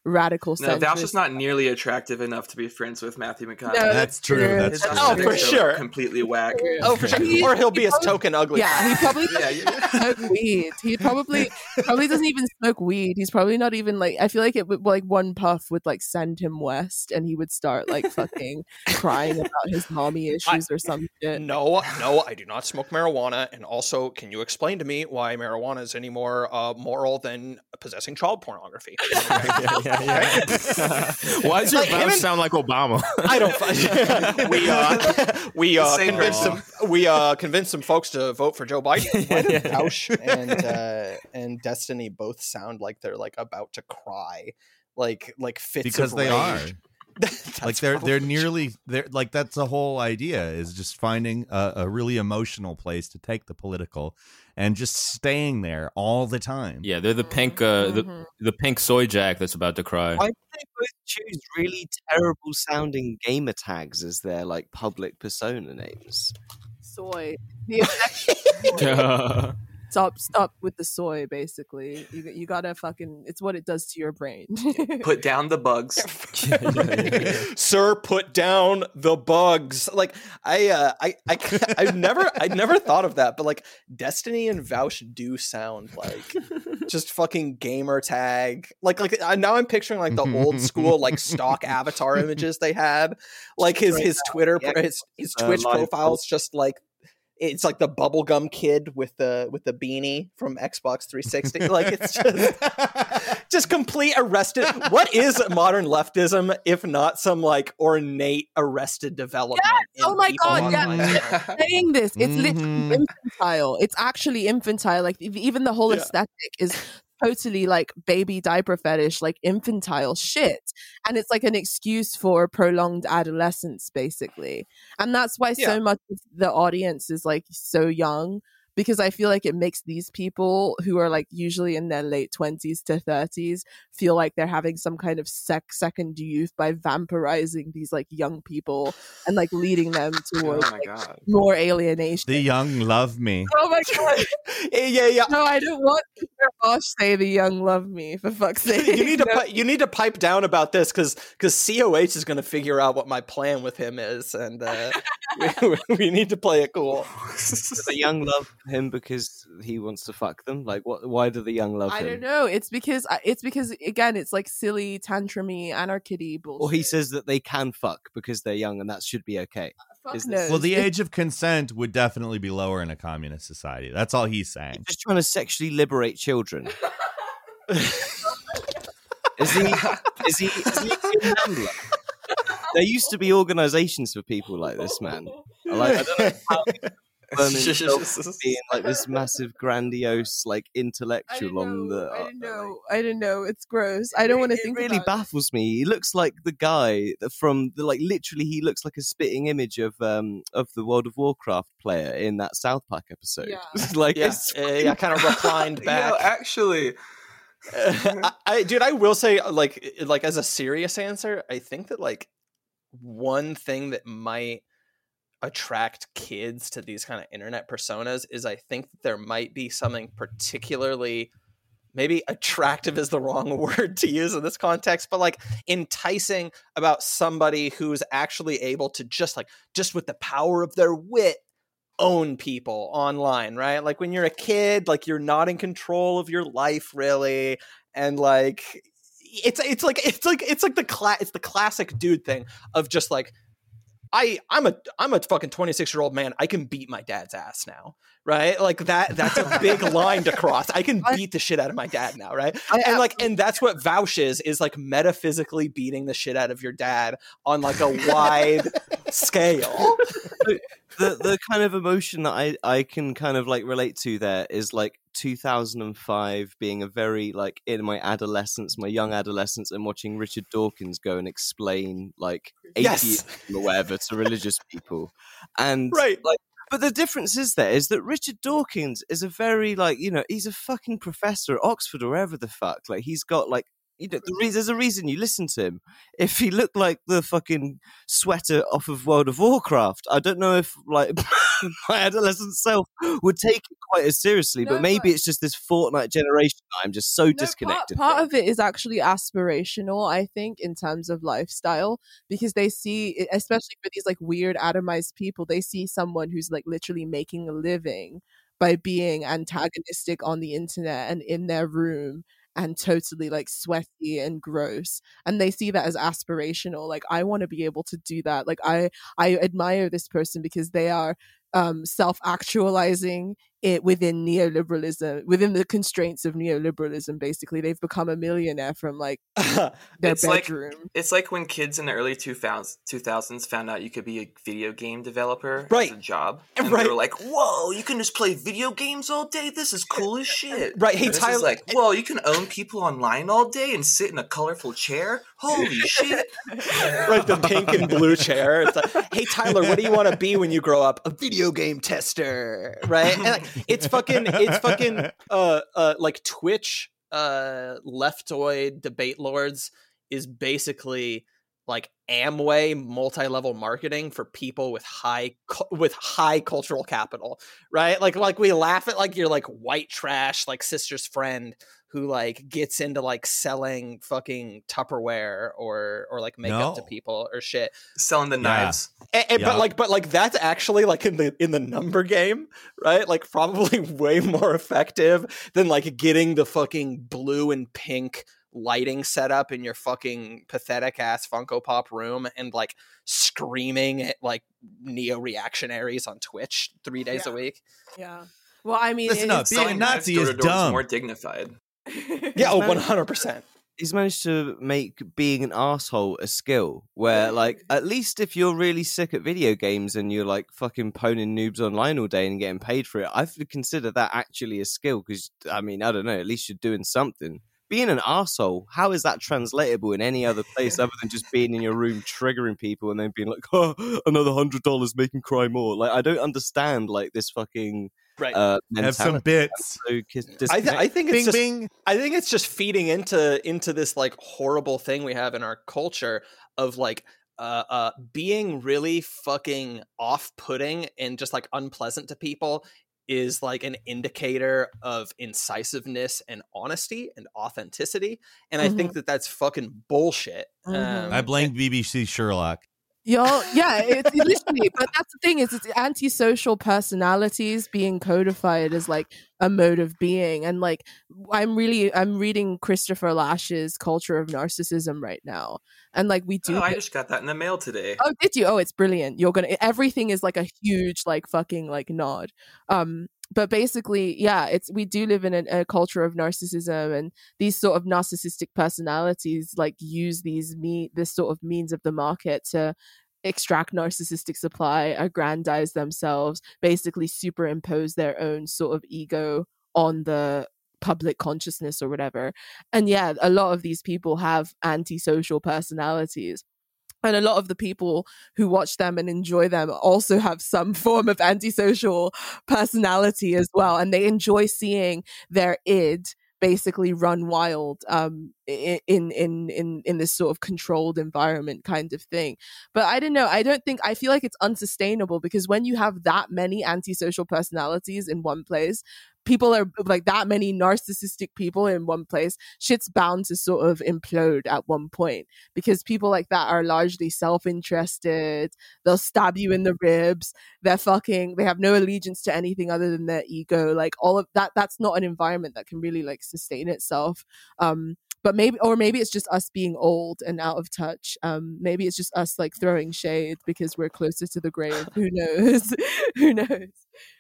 radical No, centrist. Vouch is not nearly attractive enough to be friends with Matthew McConaughey. No, That's true. That's His true. Oh, for aesthetics are sure. completely whack. Oh, for sure. He- Or he'll be he a probably- token ugly. Yeah, he probably Yeah, doesn't yeah. smoke weed. He probably probably doesn't even smoke weed. He's probably not even like. I feel like it would like one puff would like send him west, and he would start like fucking crying about his mommy issues or some shit. No, no, I do not smoke marijuana. And also, can you explain to me why marijuana is any more uh, moral than possessing child pornography? yeah, yeah, yeah. Why does your Like, him Vouch and- sound like Obama? I don't. find- we uh, we uh, Same convinced here. some we uh, convinced some folks to vote for Joe Biden. Why do Vouch and uh, and Destiny both sound like they're like about to cry, like like fits Because of they are. rage? Like That's they're they're probably nearly they're like that's the whole idea is just finding a, a really emotional place to take the political and just staying there all the time. Yeah, they're the pink, uh, the Mhm. the pink soy jack that's about to cry. Why do they both choose really terrible sounding gamer tags as their like public persona names? Soy. The effect- stop, stop with the soy. Basically, you you gotta fucking. It's what it does to your brain. Put down the bugs. Sir, put down the bugs. Like I, uh, I, I, I've never, I'd never thought of that, but like Destiny and Vouch do sound like just fucking gamer tag. Like, like I, now I'm picturing like the old school like stock avatar images they had. Like his his Twitter, Yeah. his his Uh, Twitch live profiles just like. It's like the bubblegum kid with the with the beanie from Xbox three sixty. Like it's just just complete arrested. What is modern leftism if not some like ornate arrested development? in Oh my people God, yeah. online? Saying this, it's literally Mhm. infantile. It's actually infantile. Like ev- even the whole Yeah. aesthetic is totally like baby diaper fetish, like infantile shit. And it's like an excuse for prolonged adolescence, basically. And that's why Yeah. so much of the audience is like so young. Because I feel like it makes these people who are like usually in their late twenties to thirties feel like they're having some kind of sec- second youth by vampirizing these like young people and like leading them Oh towards my like, god. more alienation. The young love me. Oh my god! yeah, yeah, yeah. No, I don't want to hear Bosch say the young love me, for fuck's sake. You need to No. pi- you need to pipe down about this because because C O H is going to figure out what my plan with him is, and uh, we, we need to play it cool. Do the young love him because he wants to fuck them? Like, what? Why do the young love I him? don't know. It's because I- it's because again, it's like silly tantrumy anarchy bullshit. Or he says that they can fuck because they're young and that should be okay. Fuck is this- knows. Well, the It's- age of consent would definitely be lower in a communist society. That's all he's saying. Just trying to sexually liberate children. Is he? Is he? Is he a gambler? There used to be organizations for people like this, man. I Like, I don't know how he burn himself being like this massive, grandiose, like I didn't intellectual on know. the. I didn't know. I didn't know. It's gross. I don't want to It think really about baffles me. He looks like the guy that from the like literally he looks like a spitting image of um of the World of Warcraft player in that South Park episode. Yeah. like Yeah, it's yeah, yeah, kind of reclined You back. know, actually, I, I, dude, I will say, like, like as a serious answer, I think that like one thing that might attract kids to these kind of internet personas is I think that there might be something particularly, maybe attractive is the wrong word to use in this context, but like enticing about somebody who's actually able to just like just with the power of their wit own people online, right? Like when you're a kid, like you're not in control of your life really, and like it's it's like it's like it's like the cla- it's the classic dude thing of just like I I'm a I'm a fucking twenty-six year old man. I can beat my dad's ass now, right? Like that that's a big line to cross. I can beat the shit out of my dad now, right? I And like and that's what Vouch is is like metaphysically beating the shit out of your dad on like a wide scale. the the kind of emotion that I I can kind of like relate to there is like two thousand five being a very like in my adolescence, my young adolescence, and watching Richard Dawkins go and explain like Yes. atheism or whatever to religious people, and Right. like. But the difference is there is that Richard Dawkins is a very like you know he's a fucking professor at Oxford or wherever the fuck like he's got like You know, the reason, there's a reason you listen to him. If he looked like the fucking sweater off of World of Warcraft, I don't know if like my adolescent self would take it quite as seriously. No, but maybe but- it's just this Fortnite generation that I'm just so No, disconnected. Part, part from. of it is actually aspirational, I think, in terms of lifestyle, because they see, especially for these like weird atomized people, they see someone who's like literally making a living by being antagonistic on the internet and in their room and totally like sweaty and gross, and they see that as aspirational. Like, I want to be able to do that. Like, I I admire this person because they are um self-actualizing it within neoliberalism, within the constraints of neoliberalism. Basically, they've become a millionaire from like their It's like- bedroom. It's like when kids in the early two thousands found out you could be a video game developer Right. as a job. And Right. they were like, whoa, you can just play video games all day? This is cool as shit. Right, hey, And this Tyler- is like, whoa, you can own people online all day and sit in a colorful chair? Holy shit. Right, the pink and blue chair. It's like, hey Tyler, what do you want to be when you grow up? A video game tester, right? And like, it's fucking, it's fucking, uh, uh, like Twitch, uh, leftoid debate lords is basically like Amway multi-level marketing for people with high cu- with high cultural capital, right? Like, like we laugh at like you're like white trash, like sister's friend who like gets into like selling fucking Tupperware or or like makeup to No. people or shit. Selling the Yeah. knives. And, and- Yeah. But like, but like that's actually like in the in the number game, right? Like probably way more effective than like getting the fucking blue and pink lighting set up in your fucking pathetic ass Funko Pop room and like screaming at like neo reactionaries on Twitch three days Yeah. a week. Yeah. Well, I mean, Listen it- up, it's being a Selling knives Nazi door is to door dumb. more dignified. Yeah, oh, man. one hundred percent. He's managed to make being an asshole a skill where, like, at least if you're really sick at video games and you're like fucking poning noobs online all day and getting paid for it, I would consider that actually a skill because, I mean, I don't know, at least you're doing something. Being an asshole, how is that translatable in any other place other than just being in your room triggering people and then being like, oh, another hundred dollars make him cry more? Like, I don't understand, like, this fucking Right. uh, Have some mentality. bits. So kiss- I, th- disconnect- I think it's Bing just bing. I think it's just feeding into into this like horrible thing we have in our culture of like uh uh being really fucking off-putting and just like unpleasant to people is like an indicator of incisiveness and honesty and authenticity, and I think that that's fucking bullshit. Mhm. Um, I blame B B C Sherlock. Y'all, yeah, it's literally, but that's the thing is it's antisocial personalities being codified as like a mode of being. And like, I'm really, I'm reading Christopher Lash's Culture of Narcissism right now. And like, we do. Oh, I get- just got that in the mail today. oh, did you? Oh, it's brilliant. You're going to, everything is like a huge, like fucking like nod. Um, but basically, yeah, it's we do live in a, a culture of narcissism, and these sort of narcissistic personalities like use these me this sort of means of the market to extract narcissistic supply, aggrandize themselves, basically superimpose their own sort of ego on the public consciousness or whatever. And yeah, a lot of these people have antisocial personalities. And a lot of the people who watch them and enjoy them also have some form of antisocial personality as well. And they enjoy seeing their id basically run wild um, in, in, in, in this sort of controlled environment kind of thing. But I don't know. I don't think, I feel like it's unsustainable because when you have that many antisocial personalities in one place, people are like that many narcissistic people in one place, shit's bound to sort of implode at one point because people like that are largely self-interested. They'll stab you in the ribs. They're fucking, they have no allegiance to anything other than their ego. Like all of that, that's not an environment that can really like sustain itself. Um, but maybe, or maybe it's just us being old and out of touch. Um, maybe it's just us like throwing shade because we're closer to the grave. Who knows? Who knows?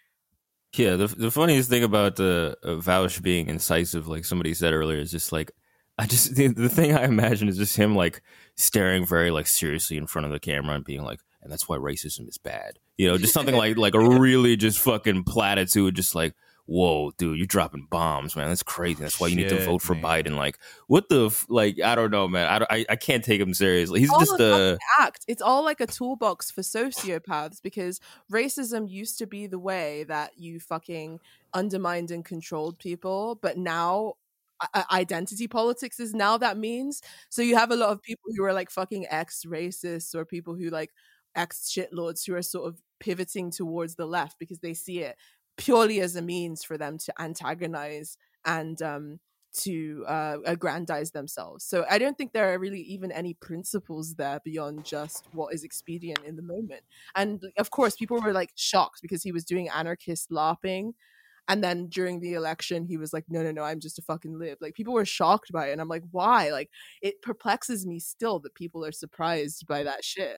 Yeah, the the funniest thing about the uh, Vaush being incisive, like somebody said earlier, is just like I just the, the thing I imagine is just him like staring very like seriously in front of the camera and being like, and that's why racism is bad, you know, just something like like a really just fucking platitude, just like, whoa, dude, you're dropping bombs, man. That's crazy. That's why you need to Shit, vote for man. Biden. Like, what the f- like? I don't know, man. I don't, I, I can't take him seriously. He's all just a a fucking act. It's all like a toolbox for sociopaths because racism used to be the way that you fucking undermined and controlled people, but now I- identity politics is now that means. So you have a lot of people who are like fucking ex-racists or people who like ex-shitlords who are sort of pivoting towards the left because they see it purely as a means for them to antagonize and um, to uh, aggrandize themselves. So I don't think there are really even any principles there beyond just what is expedient in the moment. And of course, people were like shocked because he was doing anarchist LARPing. And then during the election, he was like, no, no, no, I'm just a fucking lib. Like, people were shocked by it. And I'm like, why? Like, it perplexes me still that people are surprised by that shit.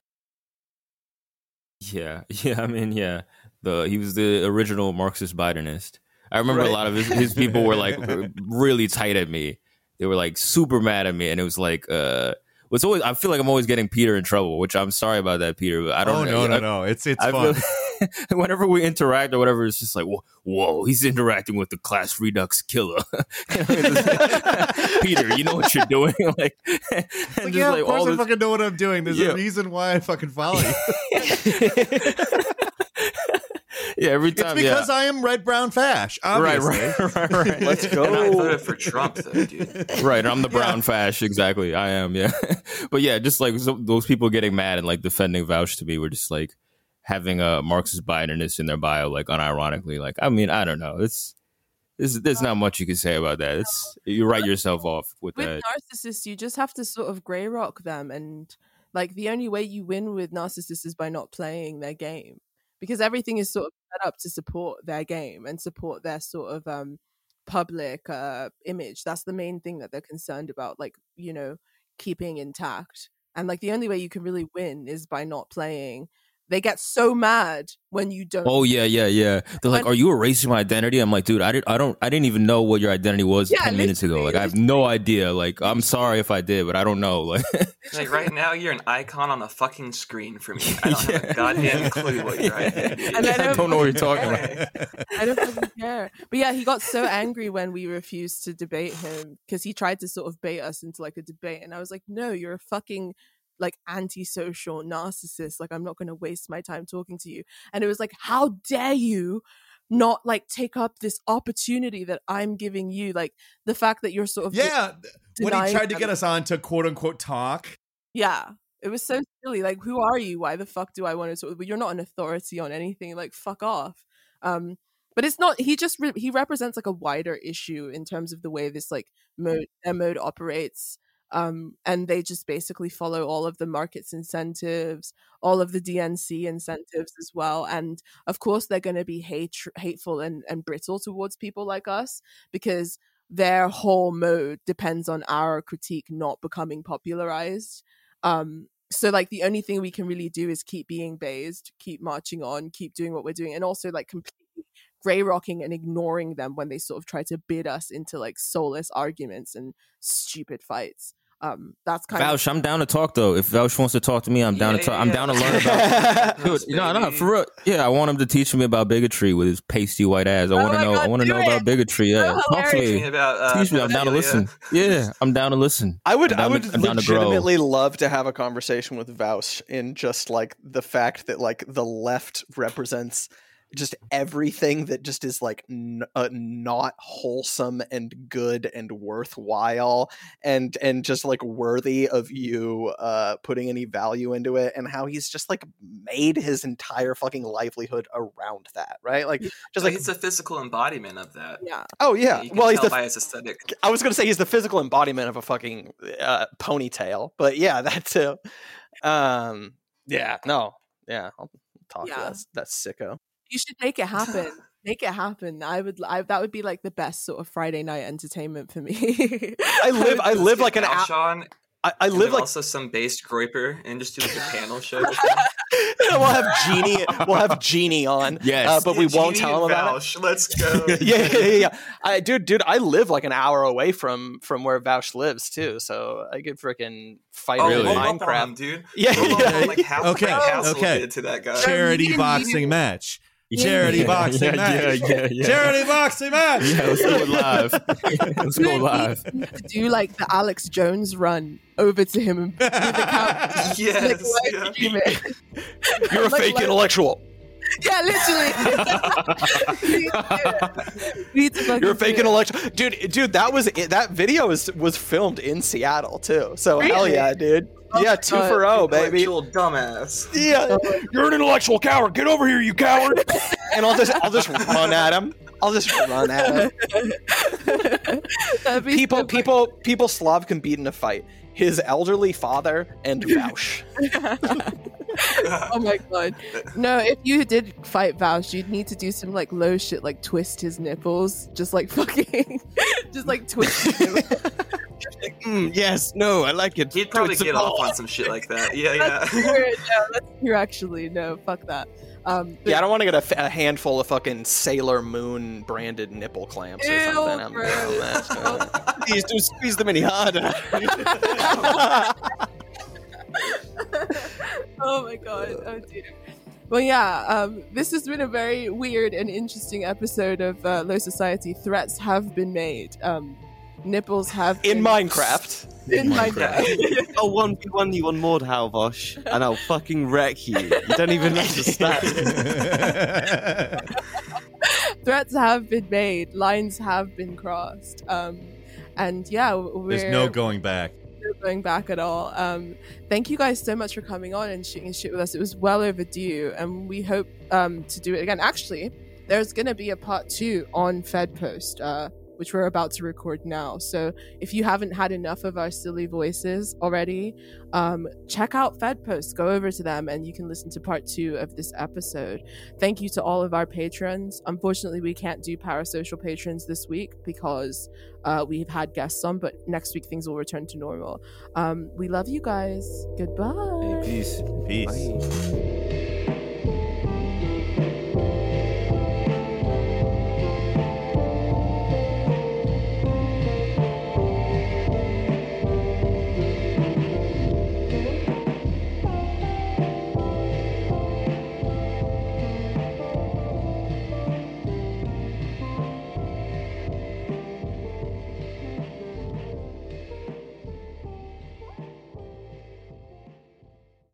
Yeah, yeah. I mean, yeah. The he was the original Marxist Bidenist. I remember Right. a lot of his, his people were like really tight at me. They were like super mad at me, and it was like, uh, it's always. I feel like I'm always getting Peter in trouble, which I'm sorry about that, Peter. But I don't. Oh know. no, no, I, no! It's it's I fun. feel, whenever we interact or whatever, it's just like, whoa, whoa he's interacting with the class redux killer. Peter, you know what you're doing? like, and Like, just yeah, like of course all I this, fucking know what I'm doing. There's Yeah. a reason why I fucking follow you. yeah, every It's time, because yeah. I am red, brown, fash. Right, Obviously. right, right, right. Let's And I go. voted for Trump, though, dude. Right, I'm the brown fash. Exactly, I am. Yeah, but yeah, just like so, those people getting mad and like defending Vouch to me were just like having a Marxist Bidenist in their bio, like unironically. Like, I mean, I don't know. It's, it's there's not much you can say about that. It's you write yourself off with, With that. narcissists, you just have to sort of grey rock them. And like the only way you win with narcissists is by not playing their game. Because everything is sort of set up to support their game and support their sort of um, public uh, image. That's the main thing that they're concerned about, like, you know, keeping intact. And like the only way you can really win is by not playing. They get so mad when you don't. Oh yeah, yeah, yeah. They're like, When- "Are you erasing my identity?" I'm like, "Dude, I didn't, I don't, I didn't even know what your identity was Yeah, ten minutes ago. literally, Like, I have no idea. Like, I'm sorry if I did, but I don't know. Like, Like right now, you're an icon on a fucking screen for me. I don't have a goddamn clue what your identity is. And I I don't know what you're talking about. Hey. I don't fucking care. But yeah, he got so angry when we refused to debate him because he tried to sort of bait us into like a debate. And I was like, no, you're a fucking like antisocial narcissist. Like, I'm not going to waste my time talking to you. And it was like, how dare you not like take up this opportunity that I'm giving you? Like the fact that you're sort of Yeah, when he denying tried to them- get us on to quote unquote talk. Yeah. It was so silly. Like, who are you? Why the fuck do I want to talk? But you're not an authority on anything. Like, fuck off. Um, but it's not. He just re- he represents like a wider issue in terms of the way this like mode their mode operates. Um, and they just basically follow all of the market's incentives, all of the D N C incentives as well. And of course, they're going to be hate hateful and, and brittle towards people like us because their whole mode depends on our critique not becoming popularized. Um, so like the only thing we can really do is keep being based, keep marching on, keep doing what we're doing, and also like completely grey rocking and ignoring them when they sort of try to bid us into like soulless arguments and stupid fights. Um, that's kind Vouch, I'm down to talk though. If Vouch wants to talk to me, I'm down Yeah, to talk. yeah, I'm yeah. down to learn about. Dude, Yes, no, no, baby. for real. Yeah, I want him to teach me about bigotry with his pasty white ass. I Oh want to my know. I God, want to do know it. about bigotry. Yeah, So talk to hilarious. me. Me about, uh, Teach me. I'm down to pedophilia. listen. Yeah, I'm down to listen. I would, I'm I down would to- I'm down to grow. legitimately love to have a conversation with Vouch in just like the fact that like the left represents just everything that just is like n- uh, not wholesome and good and worthwhile and and just like worthy of you uh putting any value into it, and how he's just like made his entire fucking livelihood around that, right? Like just Just like like it's a physical embodiment of that. yeah. oh yeah, You can well he's tell the by his aesthetic. I was going to say he's the physical embodiment of a fucking uh, ponytail, but yeah, that too. Um, yeah, no, yeah, I'll talk Yeah. to that, that sicko. You should make it happen. Make it happen. I would. I, that would be like the best sort of Friday night entertainment for me. I live, I live like an, Al hour. Sean, I, I and live then like also some based Groiper, and just do like a panel show. with we'll have Genie, we'll have Genie on, Yes. uh, but we him. won't Genie tell him and about it. Vouch, let's go. yeah, yeah, yeah, yeah. I, dude, dude, I live like an hour away from from where Vouch lives too, so I could freaking fight Oh, him in Really? roll up on him, Minecraft. dude. Yeah, Roll up yeah. on, like how Okay, Frank Castle okay. did to that guy. Charity you- boxing match. Yeah. Charity boxing yeah, match. yeah, yeah, yeah. Charity boxing match. Yeah, let's do it live. Let's go live. Do like the Alex Jones run over to him and with the couch. Yes, Like, live yeah. stream it. You're a Like, fake like- intellectual. Yeah, literally. We need to fucking You're do faking it. election, dude. Dude, that was that video was was filmed in Seattle too. So hell Really? yeah, dude. Yeah, two God. for oh, baby. Intellectual dumbass. Yeah, you're an intellectual coward. Get over here, you coward. And I'll just I'll just run at him. I'll just run at him. That'd be People, so people, people. Slav can beat in a fight. His elderly father and Vaush. Oh my god. No, if you did fight Vaush, you'd need to do some like low shit, like twist his nipples. Just like fucking just like twist him. Mm, yes, no, I like it. He'd probably Twits get apart. off on some shit like that. Yeah, That's yeah. weird. No, that's weird actually. No, fuck that. Um but Yeah, I don't want to get a, f- a handful of fucking Sailor Moon branded nipple clamps or Ew, something. I'm- gross. oh, that's good. Please don't squeeze them any harder. Oh my god. Oh dear. Well, yeah, um, this has been a very weird and interesting episode of uh, Low Society. Threats have been made. Um, nipples have In been... Minecraft. In Minecraft. I'll one v one you on Mordhau, Vosh, and I'll fucking wreck you. You don't even understand. Threats have been made. Lines have been crossed. Um, and yeah, we're There's no going back. no going back at all. Um, thank you guys so much for coming on and shooting shit with us. It was well overdue, and we hope um, to do it again. Actually, there's going to be a part two on FedPost, uh, which we're about to record now. So if you haven't had enough of our silly voices already, um, check out FedPost. Go over to them and you can listen to part two of this episode. Thank you to all of our patrons. Unfortunately, we can't do Parasocial patrons this week because uh, we've had guests on, but next week things will return to normal. Um, we love you guys. Goodbye. Peace. Peace. Bye.